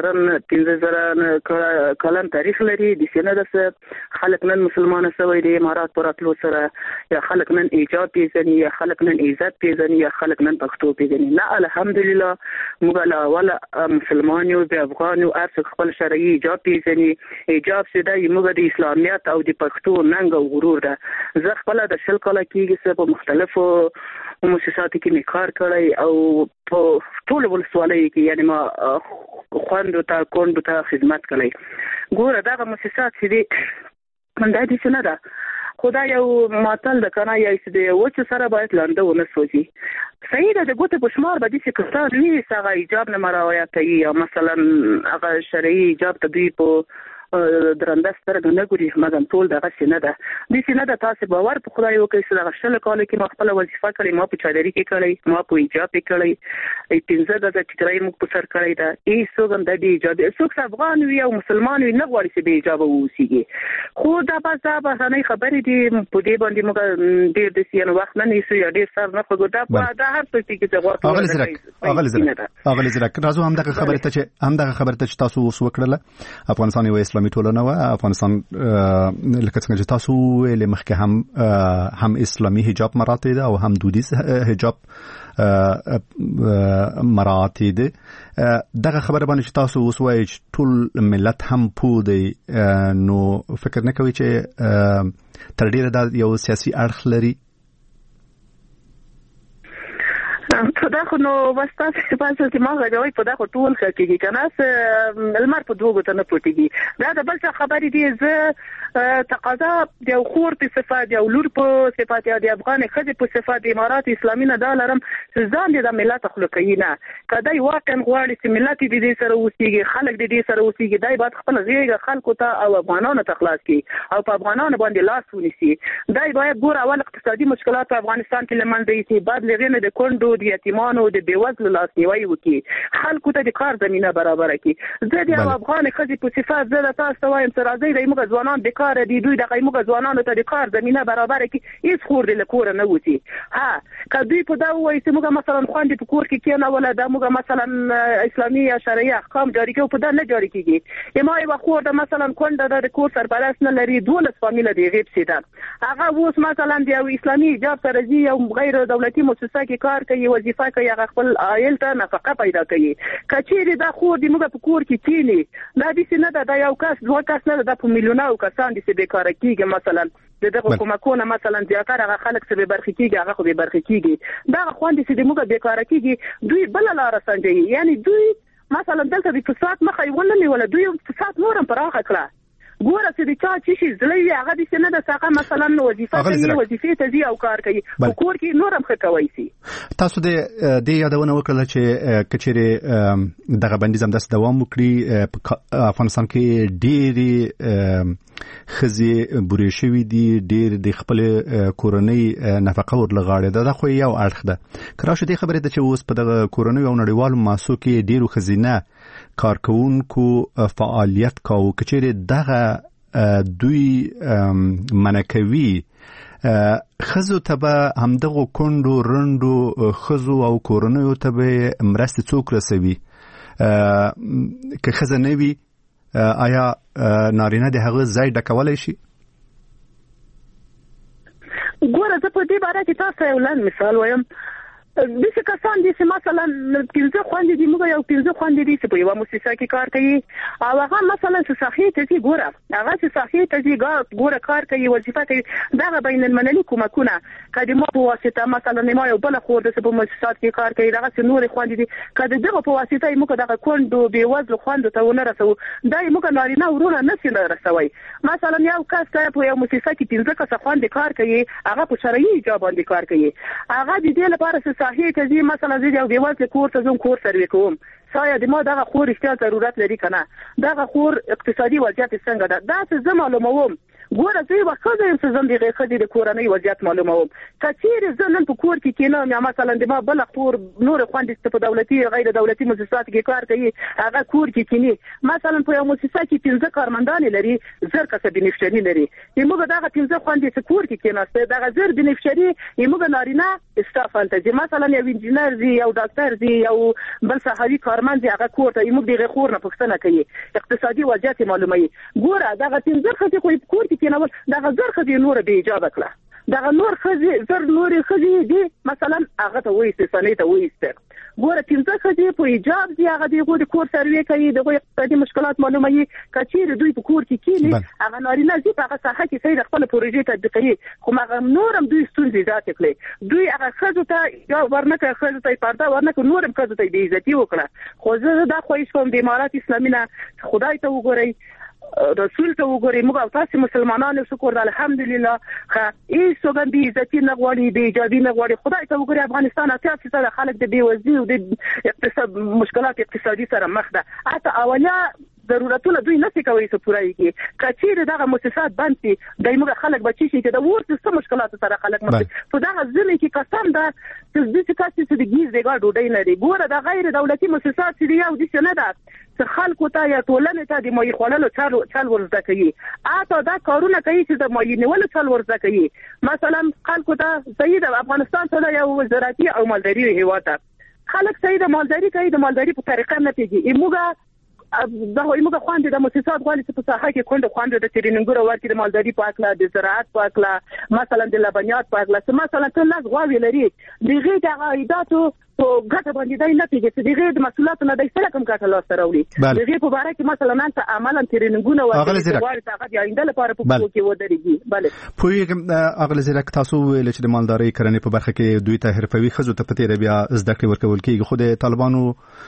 15,000 کلن تاریخ لري. د سینه د خلک نن مسلمان شوی دی امارات پراتلو سره، یا خلک نن ایجاب پیژني، یا خلک نن عزت پیژني، یا خلک نن پښتو پیژني. نه الحمدلله موږ لا ولا مسلمان یو د افغان یو ارڅ خپل شرعي ایجاب پیژني. ایجاب چې دا موږ د اسلامیت او د پښتو ننګ او غرور ده. زه خپل د شل کال کېږي په مختلفو مؤسساتو کې کار کړی او په ټول ولسوالۍ کې یعنی ما خوندو ته کوندو ته خدمت کړی. ګوره دغه مؤسسات چې دي دا دې څه نه ده، خو دا یو ماتل د کنه یا چې وچ سره باید لاندې ونه سوځي. صحیح ده د ګوتې په شمار به دې چې کسان وي هغه ایجاب نه مراعات کوي، یا مثلا هغه شرعي ایجاب ته دوی په درنده سترګ نه ګوري. مګر ټول دغه سینه ده د سینه د تاسو باور په خدای وکړي چې دغه شل کال کې ما خپل وظیفه کړې، ما په چادري کې کړې، ما په ایجاب کې کړې، 15 د ټیکرای مو په سر کړې ده. ای څوګم د دې ایجاب څوک افغان وي او مسلمان وي نه غواړي چې به ایجاب ووسیږي. خو دا بس نه خبرې دي په دې باندې موږ ډېر د سین وخت نه نیسو یا ډېر سر نه خو دا هر څه چې غواړي. اغل زرک راځو همدغه خبره ته چې تاسو اوس وکړله افغانستان یو اسلامي ټولنه و. افغانستان لکه څنګه چې تاسو ویل مخکې هم اسلامي حجاب مراعات ده او هم دودیز حجاب مراعات ده. دغه خبره باندې چې تاسو اوس وایي ټول ملت هم پوه دی، نو فکر نه کوي چې تر ډیره دا یو سیاسي اړخ لري؟ په دا خو نو بس تاسو چې ما غواړئ په دا خو ټول کېږي کنه المر په دوه ګوتو نه پټيږي. دا د بل څه خبرې دي. زه تقاضا د خور په صفات او لور په صفات یا د افغان خځې په صفات د امارات اسلامي نه دا لرم چې ځان د ملت خلقي نه کدی واقعا غواړي چې ملت دې سره اوسېږي، خلک دې سره اوسېږي، دای باید خپل غیږه خلکو ته او افغانانو ته خلاص کړي او په افغانانو باندې لاس ونیسي. دای باید ګور اول اقتصادي مشکلات په افغانستان کې لمنځه یوسي، بعد لغینه د کندو د یتیمانو د بیوزلو لاسنیوي وکړي، خلکو ته د کار زمينه برابر کړي. زه د افغان خځې په صفات زه تاسو وایم چې راځي د موږ ځوانان بیکار دي، دوی د موږ ځوانانو ته د کار زمينه برابر کړي، هیڅ خور د لکور نه وتی. کدی په دا وایي چې موږ مثلا خوندې په کور کې کېنه ولا دا موږ مثلا اسلامي یا شرعي احکام جاری کوو، په دا نه جاری کیږي. یما یو خور د مثلا کونډه د کور سرپرست نه لري، 12 فامیل دی غیب سي ده، هغه اوس مثلا د اسلامي حجاب سره زی او غیر دولتي مؤسسه کې کار کوي، وظیفه کوي، هغه خپل عائل ته نفقه پیدا کوي. کچېری دا خور د موږ په کور کې کینی دا د سینه دا یو کس دوه کس نه د په میلیونونو کسان د سبې کار کیږي. مثلا دغه حکومتونه مثلا زیاتره هغه خلک چې به برخې کیږي هغه خو به برخې کیږي، دا خوندې چې موږ به کار کیږي دوی بل لار سنجي. یعنی دوی مثلا دلته د فساد مخه ونه نیول، دوی فساد نورم پراخه کړه، ګوره چې د چا چې شي زړه یې هغه د نه د څخه مثلا وظیفې ته ځي او کار کوي په کور کې نور هم ښه کوي سي. تاسو د یادونه وکړه چې کچېره دغه بندیز هم داس دوام وکړي په افغانستان کې ډېری خزي بوري شوی دي ډېر د خپل کورنۍ نفقه ورلغاړي دا خو یو اړخ ده کراشه دې خبره ده چې اوس په دغه کورنۍ او نړیوالو ماسو کې ډېرو خزینه کارکونکو فعالیت کاوه کچېره دغه دوی منکوي خزو ته همدغه کندو رندو خزو او کورنیو ته مرسته څوک رسوي که خزه نوي آیا نارینه د هغه ځای ډکولای شي؟ ګوره زه په دې باره کې تاسو یو لاندې مثال وایم. داسې کسان دي چې مثلا 15 خویندې دي موږ یو 15 خویندې دي چې په یوه مؤسسه کې کار کوي او هغه مثلا چې صحیح ته ځي ګوره هغه چې صحیح ته ځي ګوره کار کوي وظیفه کوي دغه بین المللي کومکونه که د ما په واسطه مثلا ما یو بله خور ده چې په مؤسسات کې کار کوي دغه چې نورې خویندې دي که د دغه په واسطه یې موږ دغه کونډو بېوزلو خویندو ته ونه رسوو دا یې موږ نارینه ورونه نشي رسوی. مثلا یو کس ته په یو مؤسسه کې 15 کسه خویندې کار کوي هغه په شرعي حجاب باندې کار کوي هغه د دې لپاره صحیح ته ځي مثلا زه یو دیوال کور ته ځم کور سروي کوم شاید ما دغه خور اشتیا ضرورت لري کنه دغه خور اقتصادي وضعیت څنګه ده دا څه زه معلوموم ګوره زه یو وخت یم چې زم دغه خدي د کورنۍ وضعیت معلوموم کچېره زه نن په کور کې کینم یا مثلا د ما بل خور نور خويندې په دولتي غیر دولتي مؤسسات کې کار کوي هغه کور کې کینی مثلا په یو مؤسسه کې 15 کارمندان لري زر کسه بنفشري لري موږ دغه 15 خويندې چې کور کې کیناسته دغه زر بنفشري موږ نارینه استاف انتظ مثلا یو انجینر دی یو ډاکټر دی یو بل صحابي کارمند دی هغه کور ته موږ دغه خور نه پښتنه کوي اقتصادي وضعیت معلوموي ګوره دغه 15 خځې خو کور کې کینول دغه زر خځې نور به اجازه کړه دغه نور خځې زر نور خځې دي مثلا هغه ته وایي سنې ته وایي ګوره 15 خځې په ایجاب دي هغه د کور سروي کوي د اقتصادي مشکلات معلوموي کچېره دوی په کور کې کینی هغه نارینه دي په هغه ساحه کې صحیح خپل پروژې تطبیقوي خو هغه نورم دوی ستونزې ذات کړي دوی هغه خځو ته یا ورنکه خځو ته پرده ورنکه نورم خځو ته بې عزتي وکړه خو زه دا خواهش کوم د امارات اسلامي نه خدای ته وګورئ رسول ته وګورئ موږ او تاسو مسلمانانو شکر الحمدلله هیڅ څوک بې عزتي نه غواړي بې ایجابي نه غواړي خدای ته وګورئ افغانستان 80% خلک د بېوزلۍ او د اقتصاد مشکلات اقتصادي سره مخ ده حتی اولیا ضرورتونه دوی نشي کوي چې پوره کړي کچېره دغه مؤسسات بند شي دایمه خلک بچي شي چې د ورته مشکلات سره خلک مخ په دغه ځینې کې قسم ده چې د څه کاسې چې د ګیز دغه ډوډۍ نه دی ګوره د غیر دولتي مؤسسات چې یو د څه نه ده چې خلکو ته یا ټولنې ته د مې خړلو چل ورزده کوي اته دا کارونه کوي چې د مې نیول چل ورزده کوي مثلا خلکو ته صحیح د افغانستان ته یو زراعتي او مالداري هیواد خلک صحیح د مالداري کوي د مالداري په طریقه نه پیږي موږ دا موږ خواندې د مؤسسات غواړي چې په ساحه کې کونډه خواندې د تریننګ ورکړي د مالداري پاکله د زراعت پاکله مثلا د لبنیات پاکله مثلا ته لاس غواوي لري دغه د عایداتو په ګټه باندې دای نه پیږي چې دغه د مسؤلیت نه د څه کوم ګټه لاس راوړي دغه په اړه کې مثلا نن ته عملاً تریننګونه ورکړي غواړي هغه د آینده لپاره په پوهه کې ودرېږي بله پوهیږم اغل زیرک تاسو ویل چې د مالداري کرنې په برخه کې دوی ته حرفوي خزو ته پته بیا زده کړې ورکول کېږي خو د طالبانو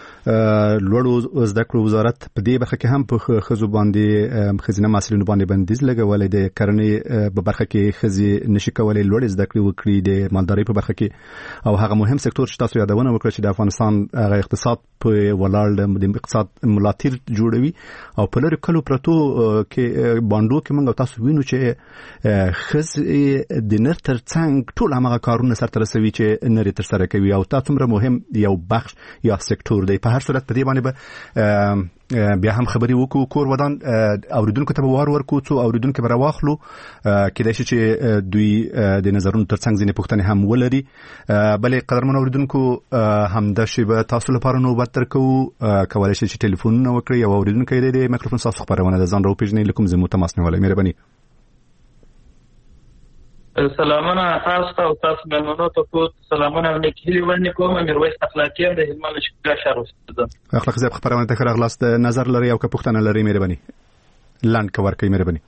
لوړو زده کړو وزارت په دې برخه کې هم په خزو باندې خزینه مسلونو باندې بندیز لګولې د کرنې په برخه کې خزي نشي کولای لوړ زده کړې وکړي د مالداري په برخه کې او هغه مهم سکتور چې تاسو یادونه وکړه چې د افغانستان هغه اقتصاد په ولاړ د اقتصاد ملاتیر جوړوي او په لری کلو پرتو کې باندو کې موږ تاسو وینو چې خزي د نر تر څنګ ټول هغه کارونه سره ترسوي چې نری تر سره کوي او تاسو مره مهم یو بخش یا سکتور دی په هر صورت په دې باندې به بیا هم خبري وکړو کور ودان اوریدونکو ته وار ورکو څو اوریدونکو به راواخلو کله چې دوی د نظرونو ترڅنګ ځینې پوښتنې هم ولري بلې قدرمن اوریدونکو هم د شیبه تاسو لپاره نوبت درکو کولای شئ چې ټلیفون وکړئ او اوریدونکو یې د میکروفون ساس خبرونه د ځان راو پیژنې لکم زمو تماس نیولای مهرباني سلامونه تاسو او تاسو مېلمنو ته کو سلامونه نیکهیلی ورنې کوم میرویس اخلاقی د هلمند شکل شهر اوسېدم اخلاق زیب خبرونه ته خلاص نظر لري او که پوښتنه لري مهرباني لاند کور کوي مهرباني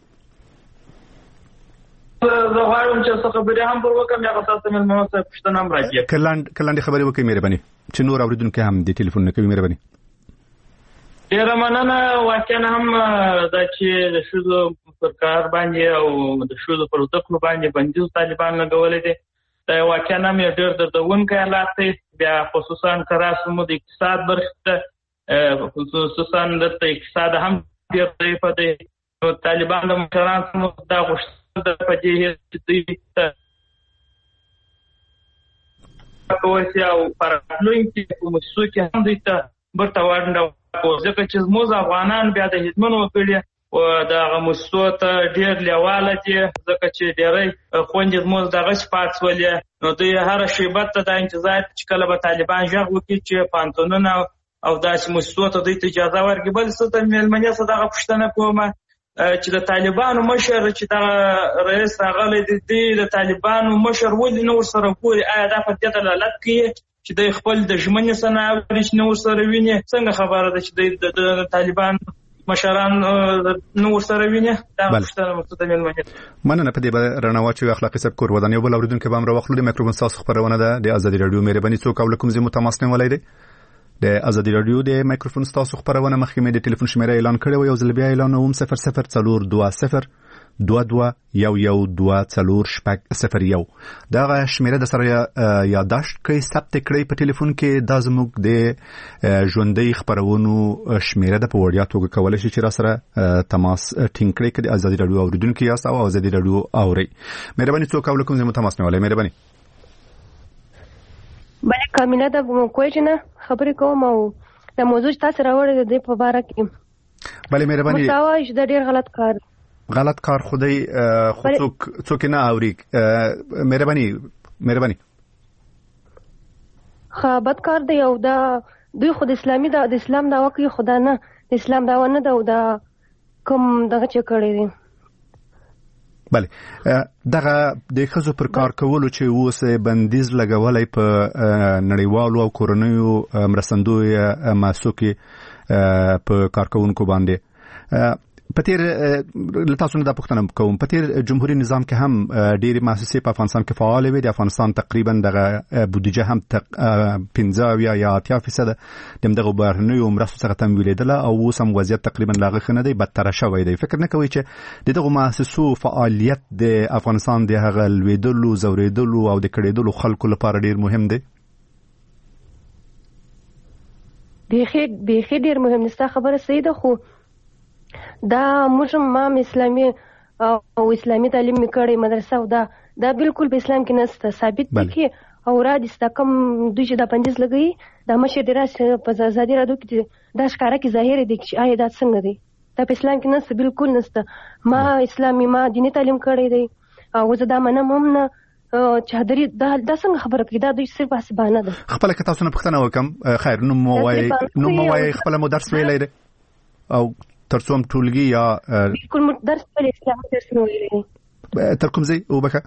زه غواړم چې څه خبرې هم وکړم یا تاسو مېلمنو ته پوښتنه هم راځي کلاند خبرې وکړي مهرباني چې نور اوریدونکو هم د ټلیفون نه کوي مهرباني ډیره مننه. واقعا هم دا چې د ښځو پر کار باندې او د ښځو پر زده کړو باندې بندیز طالبان لګولې دي، دا واقعا هم یو ډېر دردونکی حالت دی. بیا خصوصا که راسو مو د اقتصاد برخې ته، خصوصا دلته اقتصاد هم ډېر ضعیفه دی. نو طالبان د مشرانو څخه دا غوښتنه ده په دې هېڅ چې دوی ته کوشي او په راتلونکي په موسسو کې هم دوی ته برته ونډه ځکه چې زموږ افغانان بیا د هدمن وکړي او دغه موسسو ته ډېر لیواله دي، ځکه چې ډېری خویندې زموږ دغسې پاتې شولې. نو دوی هره شېبه ته دا انتظار چې کله به طالبان غږ وکړي چې پوهنتونونه او داسې موسسو ته دوی ته اجازه ورکړي. بل څه ته مېلمنې څه دغه پوښتنه کومه چې د طالبانو مشر چې دغه رئیس راغلی دی، د طالبانو مشر ولې نه ورسره ګوري؟ آیا دا په دې دلالت کوي چې دوی خپل د ژمنې څه نه اوري چې نه ورسره ویني؟ څنګه خبره ده چې دوی د طالبان مشران نه ورسره ویني؟ دا پوښتنه مقصود مېلمنې. مننه. په دې به رڼا واچوي اخلاقي صاحب کور ودانۍ بل اورېدونکي به هم راواخلو. د میکروفون ستاسو خپرونه ده د ازادي راډیو. مهرباني څوک او له کوم ځای مو تماس نیولی دی؟ د ازادي راډیو د میکروفون ستاسو خبرونه مخکې مې د ټلیفون شمیره اعلان کړی و، یو ځل بیا اعلانوم 004220 22 دا شمیره د سره یادداشت کړئ، ثبت کړئ په ټلیفون کې. دا زموږ د ژوندۍ خبرونو شمیره د په وړیا توګه کولای شي چې را سره تماس ټینګ کړئ که د ازادي راډیو اوریدونکي یاست او ازادي راډیو اورئ. مهرباني څوک او له کوم ځای مو تماس نیولی؟ مهرباني. بله کامله د کویټ نه خبرې کوم او د موضوع تاسو راوړی د دې په باره کې. بله مهرباني. مساواش د ډېر غلط کار خدای خو څوک نه اوري. مهرباني. بد کار دی او دا دوی خود اسلامي د اسلام دعوا کوي، خدا نه د اسلام دعوا نه ده او دا کوم دغه چې کړی دی. بله دغه د ښځو پر کار کولو چې اوس بندیز لګولی په نړیوالو او کورنیو مرستندویه مؤسسو کې په کارکوونکو باندې په تیر تاسو نه دا پوښتنه کوم، په تیر جمهوریت نظام کې هم ډېرې مؤسسې په افغانستان کې فعالې وې. د افغانستان تقریبا دغه بودیجه هم 15 یا 80% د دغه بهرنیو مرستو څخه تمویلېدله او اوس هم وضعیت تقریبا لا ښه نه دی، بدتره شوی دی. فکر نه کوئ چې د دغه مؤسسو فعالیت د افغانستان د هغه لوېدلو، زورېدلو او د کړېدلو خلکو لپاره ډېر مهم دی؟ بیخي ډېر مهم دی. ستا خبره صحیح ده، خو دا موږ ما اسلامي او اسلامي تعلیم می کړی مدرسه او دا بالکل په اسلام کې نشته ثابت دي کې او را دي ستا کوم دوی چې دا بندیز لګوي دا مشه ډیره په ازادي راډیو کې دا ښکارا کې ظاهر دي چې آیا دا څنګه دي؟ دا په اسلام کې نشته، بالکل نشته. ما اسلامي ما دیني تعلیم کړی دی او زه دا منم هم نه چادري دا څنګه خبره کوي؟ دا دوی صرف حسابانه ده. خپل که تاسو نه پوښتنه وکم خیر نو موای خپل مو درس ویلای دی او ترڅو هم ټولګي یا بالکل درس په اسلام درس ویلای تر کوم ځای وبکه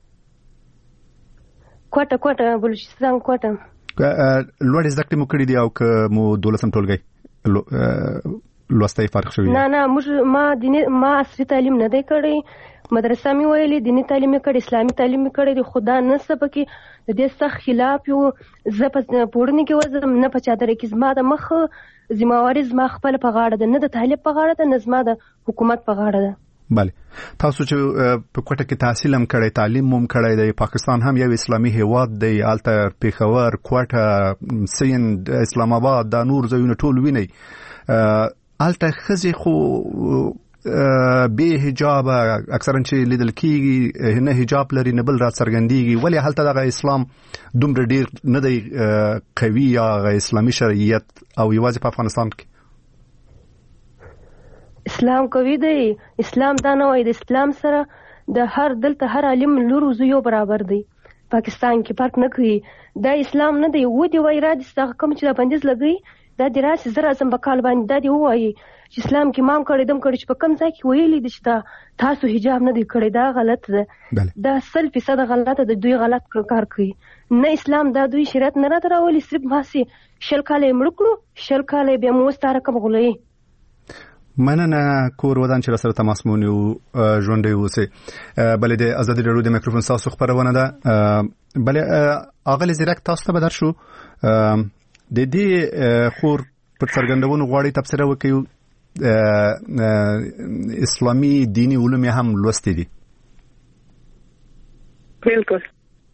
کوټه بلوچستان کوټه لوړ زده کړې مو کړې دي او که مو 12 ټولګي لوستای فرق شوی؟ نه ما عصري تعلیم نه دی کړی، مدرسه می ویلې، دینی تعلیم کړی، اسلامي تعلیم کړی دی. خدا نه سبکه د دې څخه خلاف یو زپ پورنی کې وزم نه په چادر کې زما د مخ ذمہواری زما خپل په غاړه ده، نه د طالب په غاړه ده، نه زما د حکومت په غاړه ده. بله تاسو چې په کوټه کې تحصیل هم کړی، تعلیم هم کړی دی، پاکستان هم یو اسلامي هیواد دی، هلته پیښور، کوټه، سیند، اسلام آباد دا نور ځایونه ټول وینئ. هلته ښځې خو به حجاب اکثرا چې لیدل کیږي نه حجاب لري نه بل را څرګندېږي. ولې هلته دغه اسلام دومره ډیر نه دی قوي یا اسلامي شریعت او یوازې په افغانستان کې اسلام قوي دی؟ اسلام دا نه وایي د اسلام سره د هر دلته هر عالم لور زوی برابر دی. پاکستان کې فرق نه کوي. دا اسلام نه دی. و دی وای را دي څنګه کوم چې بندیز لګي دا د راس زرا اعظم بکال باندې دا دی وایي چې اسلام کې امام کړي دم کړي چې په کوم ځای کې ویلي دي چې دا تاسو حجاب نه دی کړی، دا غلط ده. دا 100% غلطه ده. دوی غلط کار کوي. نه اسلام دا دوی شریعت نه راوړي، صرف ماسي شل کاله مړکړو، شل کاله بیا موستاره کوم غلې. مننه کور ودان چې سره تماس مونږ ژوندې اوسه. بلې د ازادي راډیو د میکروفون تاسو خبرونه ده. بلې اغلی زیرک تاسو ته بدر شو د دې خور پر څرګندونو غواړي تفسیر وکړي اسلامي دینی علوم هم لوستي دي. بالکل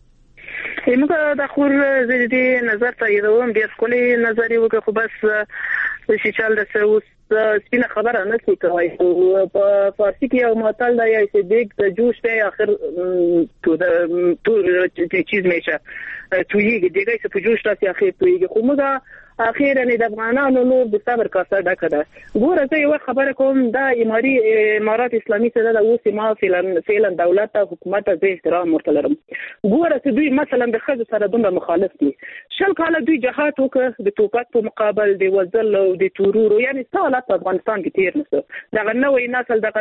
موږ د خور زیدي نظر تاییدوم ډیر کلی نظر یو خو بس چې چل د اوس سپینه خبره نه کوي کوي په فارسی کې یو متل دی چې دیګ د جوش ته اخر تو چیز میشه تویږي دیګه چې په جوش راځي اخر تویږي خو موږ اخیرا د افغانانو نور د صبر کاسه ډکه ده. ګوره زه یو خبره کوم دا امارات اسلامي سره د اوس ما فعلا دولت او حکومت ته احترام ورته ګوره چې دوی مثلا د خځو سره دومره مخالف دي. شل کاله دوی جهاد وکړ د توپک په مقابل د وزل او د تورورو یعنی سالات په افغانستان کې تیر نشو. دا نوې نسل دغه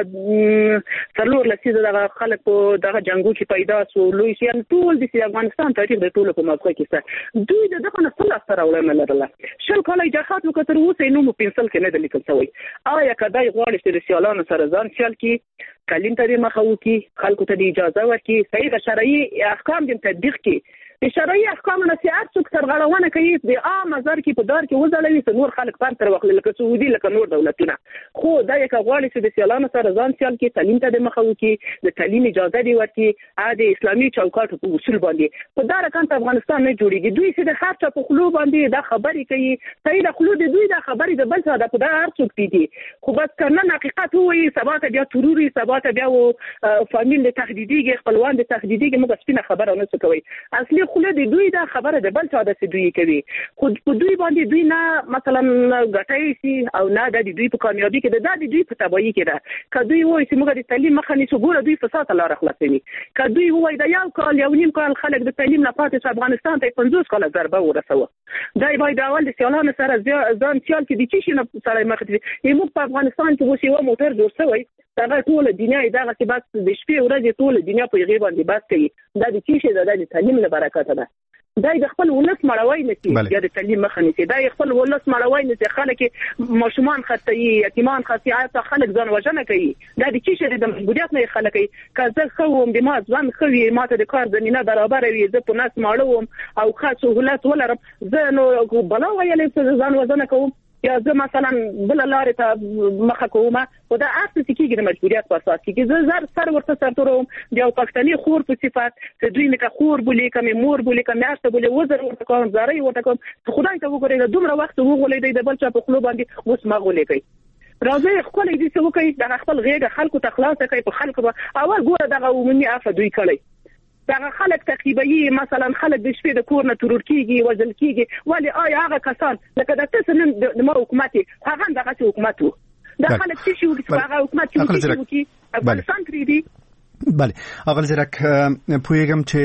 څلور لسیزه دغه خلک په دغه جنگو کې پیدا شو لوی شي ټول د افغانستان تاریخ د ټولو په موقع کې دوی دغه نه خلاص سره ولنه لرله. شل کاله جهاد وکړ تر اوسه نو مو پنسل کې نه د لیکل شوی. آیا کدی غواړي چې د سیالانو سره ځان سیال کی کلین ته مخاو کی خلکو ته اجازه ورکړي صحیح شرعي احکام دې تطبیق کړي. د شرعي احکام نصيحت څوک سرغړونه کوي د عام نظر کې په دار کې وځلوي چې نور خلک پر تر وخت لکه سعودي لکه نور دولتونه خو دا یک غواړي چې د سیالانو سره ځان سیال کې تعلیم ته مخاو کی د تعلیم اجازه دی ورکړي د اسلامي چوکاټ په اصول باندې په دا رقم افغانستان نه جوړیږي. دوی چې د هر چا په خلو باندې دا خبرې کوي صحیح د خلو د دوی دا خبرې د بل څه د په دا هر څوک دي خو بس کنه حقیقت وایي سبا ته بیا تروري سبا ته بیا فامیل د تهدیدي خپلوان د تهدیدي موږ سپینه خبره نه کوي. اصلي خلو د دوی دا خبره د بل څه د دوی کوي خو په دوی باندې دوی نه مثلا غټای سي او نه د دوی په کامیابی کې د دوی په تباہي کې ده. کدوې وایي چې موږ د تعلیم مخه نیسو ګوره دوی فساد لاره خلاصوي. کدوې وایي دا یو کال یو نیم کال خلک د تعلیم نه پاتې افغانستان ته 50 کال ضربه ورسوه. دا باید اول د سیالانو سره ځان سیال کې د چی شي نه سره مخ دي. موږ په افغانستان کې اوس یو موټر جوړ شوی دا ټول دنیا دا چې بس د شپې ورځې ټول دنیا په غیبه باندې بس کوي. دا د چی شي دا د تعلیم له برکت ده. دا د خپل ولس مړوي نه کی یا د تعلیم مخه نه کی دا خپل ولس مړوي نه چې خلک ماشومان خطي یتیمان خطي آیا خلک ځان وژنه کوي. دا د چی شي د مجبوریت نه خلک کوي کزه خوم د ما ځان خوي ماته د کار زمينه برابر وي زه په ناس ماړوم او خاص سہولت ولرم زه نو بلا ویلې چې ځان وژنه کوم یا زه مثلا بل لارې ته مخه کوم او دا اصل کېږي د مجبوریت په اساس کې زه زر سر ورته سرتوروم د یو پښتني خور په صفات چې دوی نه خور بولې کمه مور بولې کمه اشته بولې وزر ورته کوم زاري ورته کوم خدای ته وګورئ دومره وخت وغولې د بل چا په خلو باندې اوس ما غولې کوي. راځي خپل دې څه وکړي د خپل غیږه خلکو ته خلاص کوي په خلکو اول ګوره دغه عمومي عفو دوی کړی دا خلک تقریباً مثلا خلک د شپې د کور نه ترور کیږي وزل کیږي ولی آیا هغه کسان لکه د تاسو نن د ما حکومت هغه دغه حکومت دا خلک چې شو چې هغه حکومت چې افغانستان کړی. بله اغل زیرک پویګم چې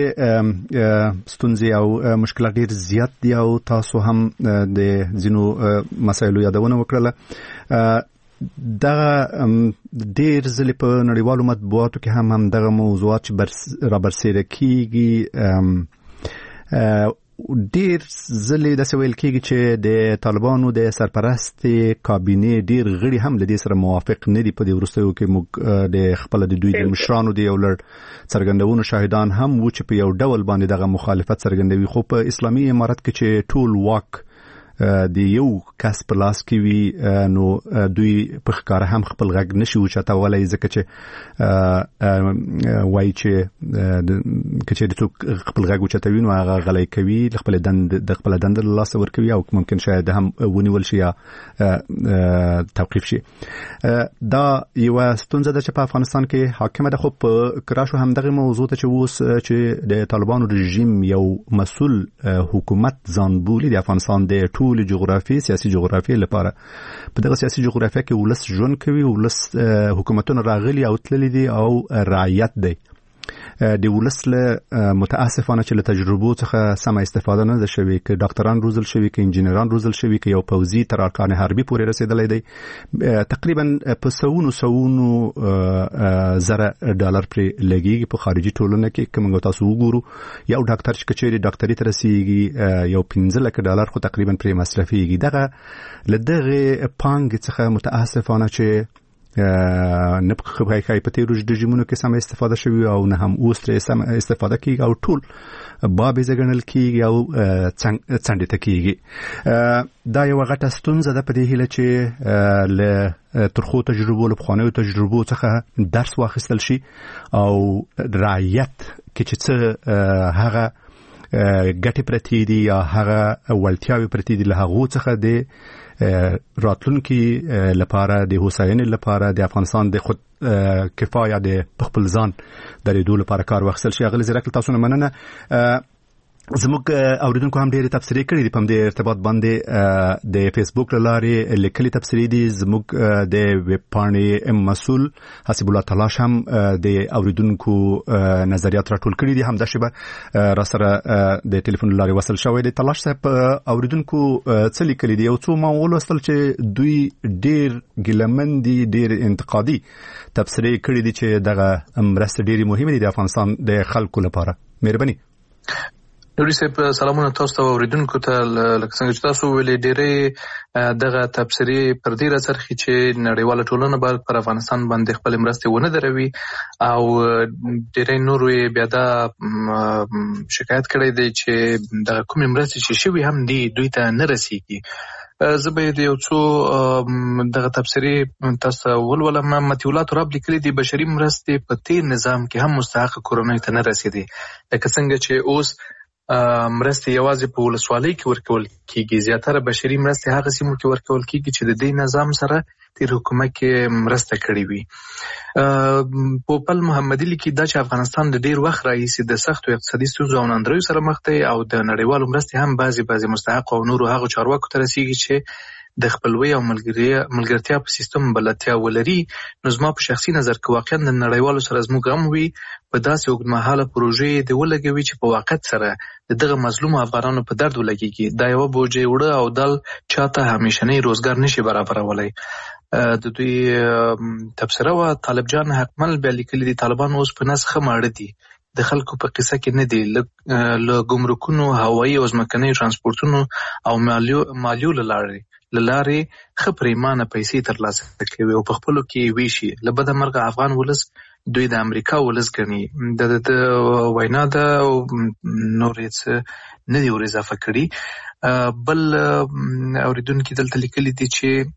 ستونزې او مشکلات ډیر زیات دي او تاسو هم د زینو مسایلو یادونه وکړه. دا ډیر ځلې په نړیوالو مطبوعاتو کې هم دغه موضوعات را برسېره کیږي. ډیر ځلې د سویل کېږي چې د طالبانو د سرپرست کابینه ډیر غړي هم له دې سره موافق نه دي. په دې وروستیو کې موږ د خپل د دوی د مشرانو دی یو لړ څرګندونو شاهدان هم و چې په یو ډول باندې دغه مخالفت څرګندوي. خو په اسلامي امارت کې چې ټول واک د یو کس په لاس کې وي نو دوی په ښکار هم خپل غږ نشي اوچتولای ځکه چې وایي چې د څوک خپل غږ اوچتوي نو هغه غلی کوي خپل د خپل دند له لاسه ورکوي او ممکن شاید هم ونیول شي یا توقیف شي. دا یو ستونزه ده چې په افغانستان کې حاکمه ده. خو په کراشو هم دغه موضوع ته چې اوس چې د طالبانو رژیم یو مسؤل حکومت ځان بولي د افغانستان د ټول جغرافي سیاسي جغرافي لپاره په دغه سیاسي جغرافیه کې ولس ژوند کوي ولس حکومتونه راغلي او تللي دي او رعایت دی د ولس له متاسفانه چې له تجربو څخه سم استفاده نه شوي کې ډاکټران روزل شوي کې انجنیران روزل شوي کې یو پوځي تر ارکان حربي پورې رسیدلې دی. تقریبا په سونو زره ډالر پر لګيږي په خارجي ټولنه کې کوم تاسو وګورو یو ډاکټر چې کچېری ډاکټري تر رسیدي یو 15 لک ډالر خو تقریبا پر مصرفيږي. دغه لدغه پانګ څخه متاسفانه چې نه په خای په تیرو رژیمونو کې سم استفاده شوی او نه هم اوس تر سم استفاده کیږي او ټول باب زګنل کیږي او څنډه کیږي. دا یو غټه ستونزه ده په دې هیله چې له ترخو تجربو له خوانیو تجربو څخه درس واخیستل شي او رعایت کې چې هغه ګټې پرتی دي یا هغه ولتیاوي پرتی دي له هغه څخه د راتلونکي لپاره د هوساینې لپاره د افغانستان د خود کفایه د خپل ځان درېدو لپاره کار واخیستل شي. غل زیرک تاسو نه مننه. زموږ اوریدونکو هم ډېر تبصرې کړې دي په دې ارتباط باندې د فیسبوک لارې لیکلي تبصرې دي. زموږ د ویب پاڼې مسؤل حسب الله تلاش هم د اوریدونکو نظریات راټول کړي دي. هم د شبه را سره د ټلیفون لارې وصل شوی دی. تلاش صاحب اوریدونکو څه لیکلي دي او څو ما ولوستل چې دوی ډېر ګیلمن دي ډېر انتقادي تبصرې کړي دي چې دغه مرسته ډېرې مهمه دي د افغانستان د خلکو لپاره. مهرباني. نوري صاحب سلامونه تاسو ته اوریدونکو ته. لکه څنګه چې تاسو ویلې ډېرې دغه تبصرې پر دې راڅرخي چې نړیواله ټولنه باید پر افغانستان باندې خپل مرستې ونه دروي او ډېرې نور بیا دا شکایت کړی دی چې دغه کومې مرستې چې شوي هم دي دوی ته نه رسیږي. زه به د یو څو دغه تبصرې تاسو ولولم. مطیع تراب لیکلي دي بشري مرستې په تیر نظام کې هم مستحق کورنۍ ته نه رسیدي. لکه څنګه چې اوس مرستې یوازې په ولسوالۍ کې ورکول کیږي. زیاتره بشري مرستې هغه سیمو کې ورکول کیږي چې د دې نظام سره تیر حکومت کې مرسته کړې وي. پوپل محمدي لیکي دا چې افغانستان د ډیر وخت راهیسې د سختو اقتصادي ستونزو او ناندریو سره مخ دی او د نړیوالو مرستې هم بعضې مستحق او نورو هغو چارواکو ته رسیږي چې د خپلوي او ملګرتیا په سیستم بلدتیا ولري. نو زما په شخصي نظر کې واقعا د نړیوالو سره زموږ هم وي په داسې اوږدمهاله پروژې د ولګوي چې په واقعیت سره دغه مظلوم افغانانو په درد ولګيږي. دا یو بوجه وړه او دل چاته همیشنی روزګار نشي برابرولای. د دوی تبصره و طالب جان حقمل بیا لیکلي دي طالبان اوس په نس خماړه دي د خلکو په قصه کې نه دي. له ګمرکونو هوایي او ځمکني ترانسپورتونو او مالیو لارې ښه پریمانه پیسې ترلاسه کوي او په خپلو کې ویشي. له بده مرغه افغان ولس دوی د امریکا ولس ګڼي. د وینا ده او نور هیڅ نه دي ور اضافه کړي. بل اوریدونکي دلته لیکلي دي چې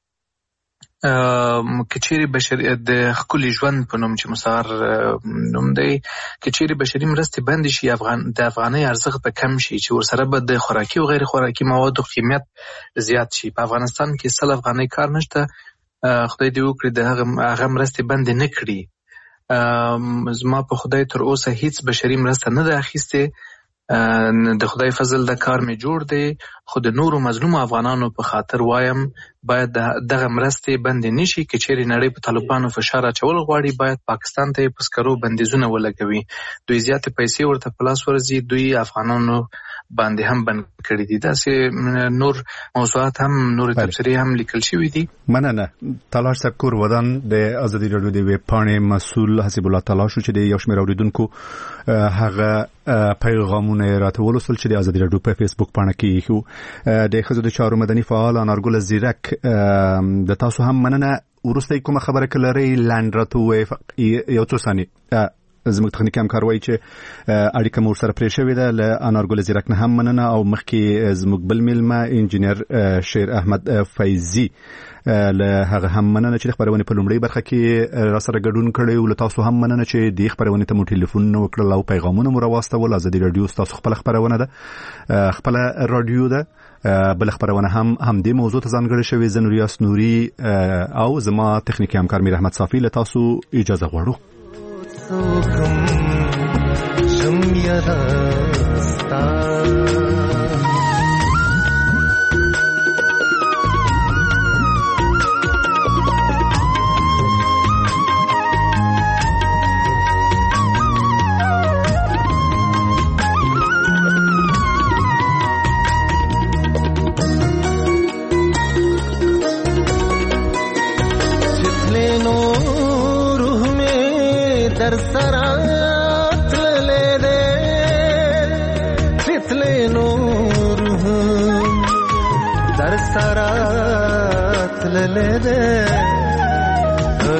کچېری بشري د خپل ژوند په نوم چې مسار نوم دی کچېری بشري مرستې بند شي د افغاني ارزښت په کم شي چې ورسره به د خوراکي او غیر خوراکي موادو قیمت زیات شي. په افغانستان کې 100 افغاني کار نشته. خدای دې وکړي د هغه مرستې بند نه کړي. زما په خدای تر اوسه هیڅ بشري مرسته نه ده اخیسته. د خدای فضل د کار می جوړ دی خو د نورو مظلوم افغانانو په خاطر وایم باید دغه مرستې بند نشي. که چیرې نړۍ په طالبانو فشار اچول غواړي باید پاکستان ته په سکرو بندیزونه ولګوي. دوی زیاتې پیسې ورته په لاس ورځي. دوی افغانانو باندې هم بند کړي دي. داسې نور موضوعات هم نور تبصرې هم لیکل شوي دي. مننه. تلاش صاحب کور ودان د ازادي رادیو د ویب پاڼې مسؤل حسب الله تلاش چې د یو شمېر اوریدونکو هغه پیغامونه راټول وسول چې د ازادي رادیو په فیسبوک پاڼه کې یو د خزو د چارو مدني فعال انارګل زیرک د تاسو هم مننه. ورسته کومه خبره کلري لاند راته یو څه ثانیه زموږ تخنیکی همکار وایي چې اړیکه مو سره پرې شوې ده. له انارګل زیرک نه هم مننه او مخکې زموږ بل میلمه انجینر شیر احمد فیضی له هغه هم مننه چې خبرونه په لومړی برخه کې را سره ګډون کړي او له تاسو هم مننه چې د خبرونه ته مو ټلیفون وکړل او پیغامونه مو راوستول. ازادي رادیو تاسو خپل خبرونه ده خپل رادیو ده. بل خبرونه هم دې موضوع ته ځانګړې شوې. زنوریاس نوري او زما تخنیکی همکار میر احمد صافی له تاسو اجازه غواړو.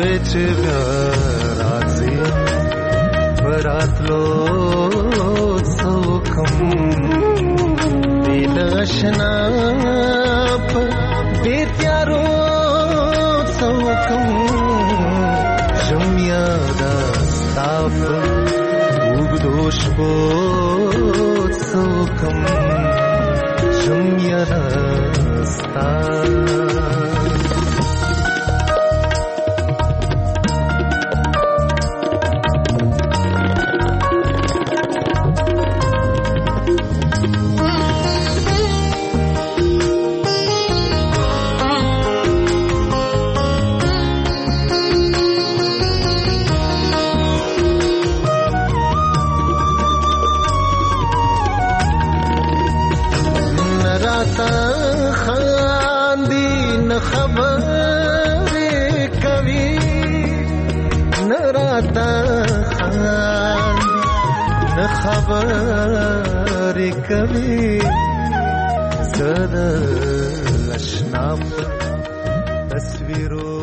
وای چې بیا راځي براتلو څوکم دلشنا په بیتیارو څوکم شمیا دا ستاپ وګدوش په څوکم شمیا دا ستاپ خبر کبھی زد اشنا تصویروں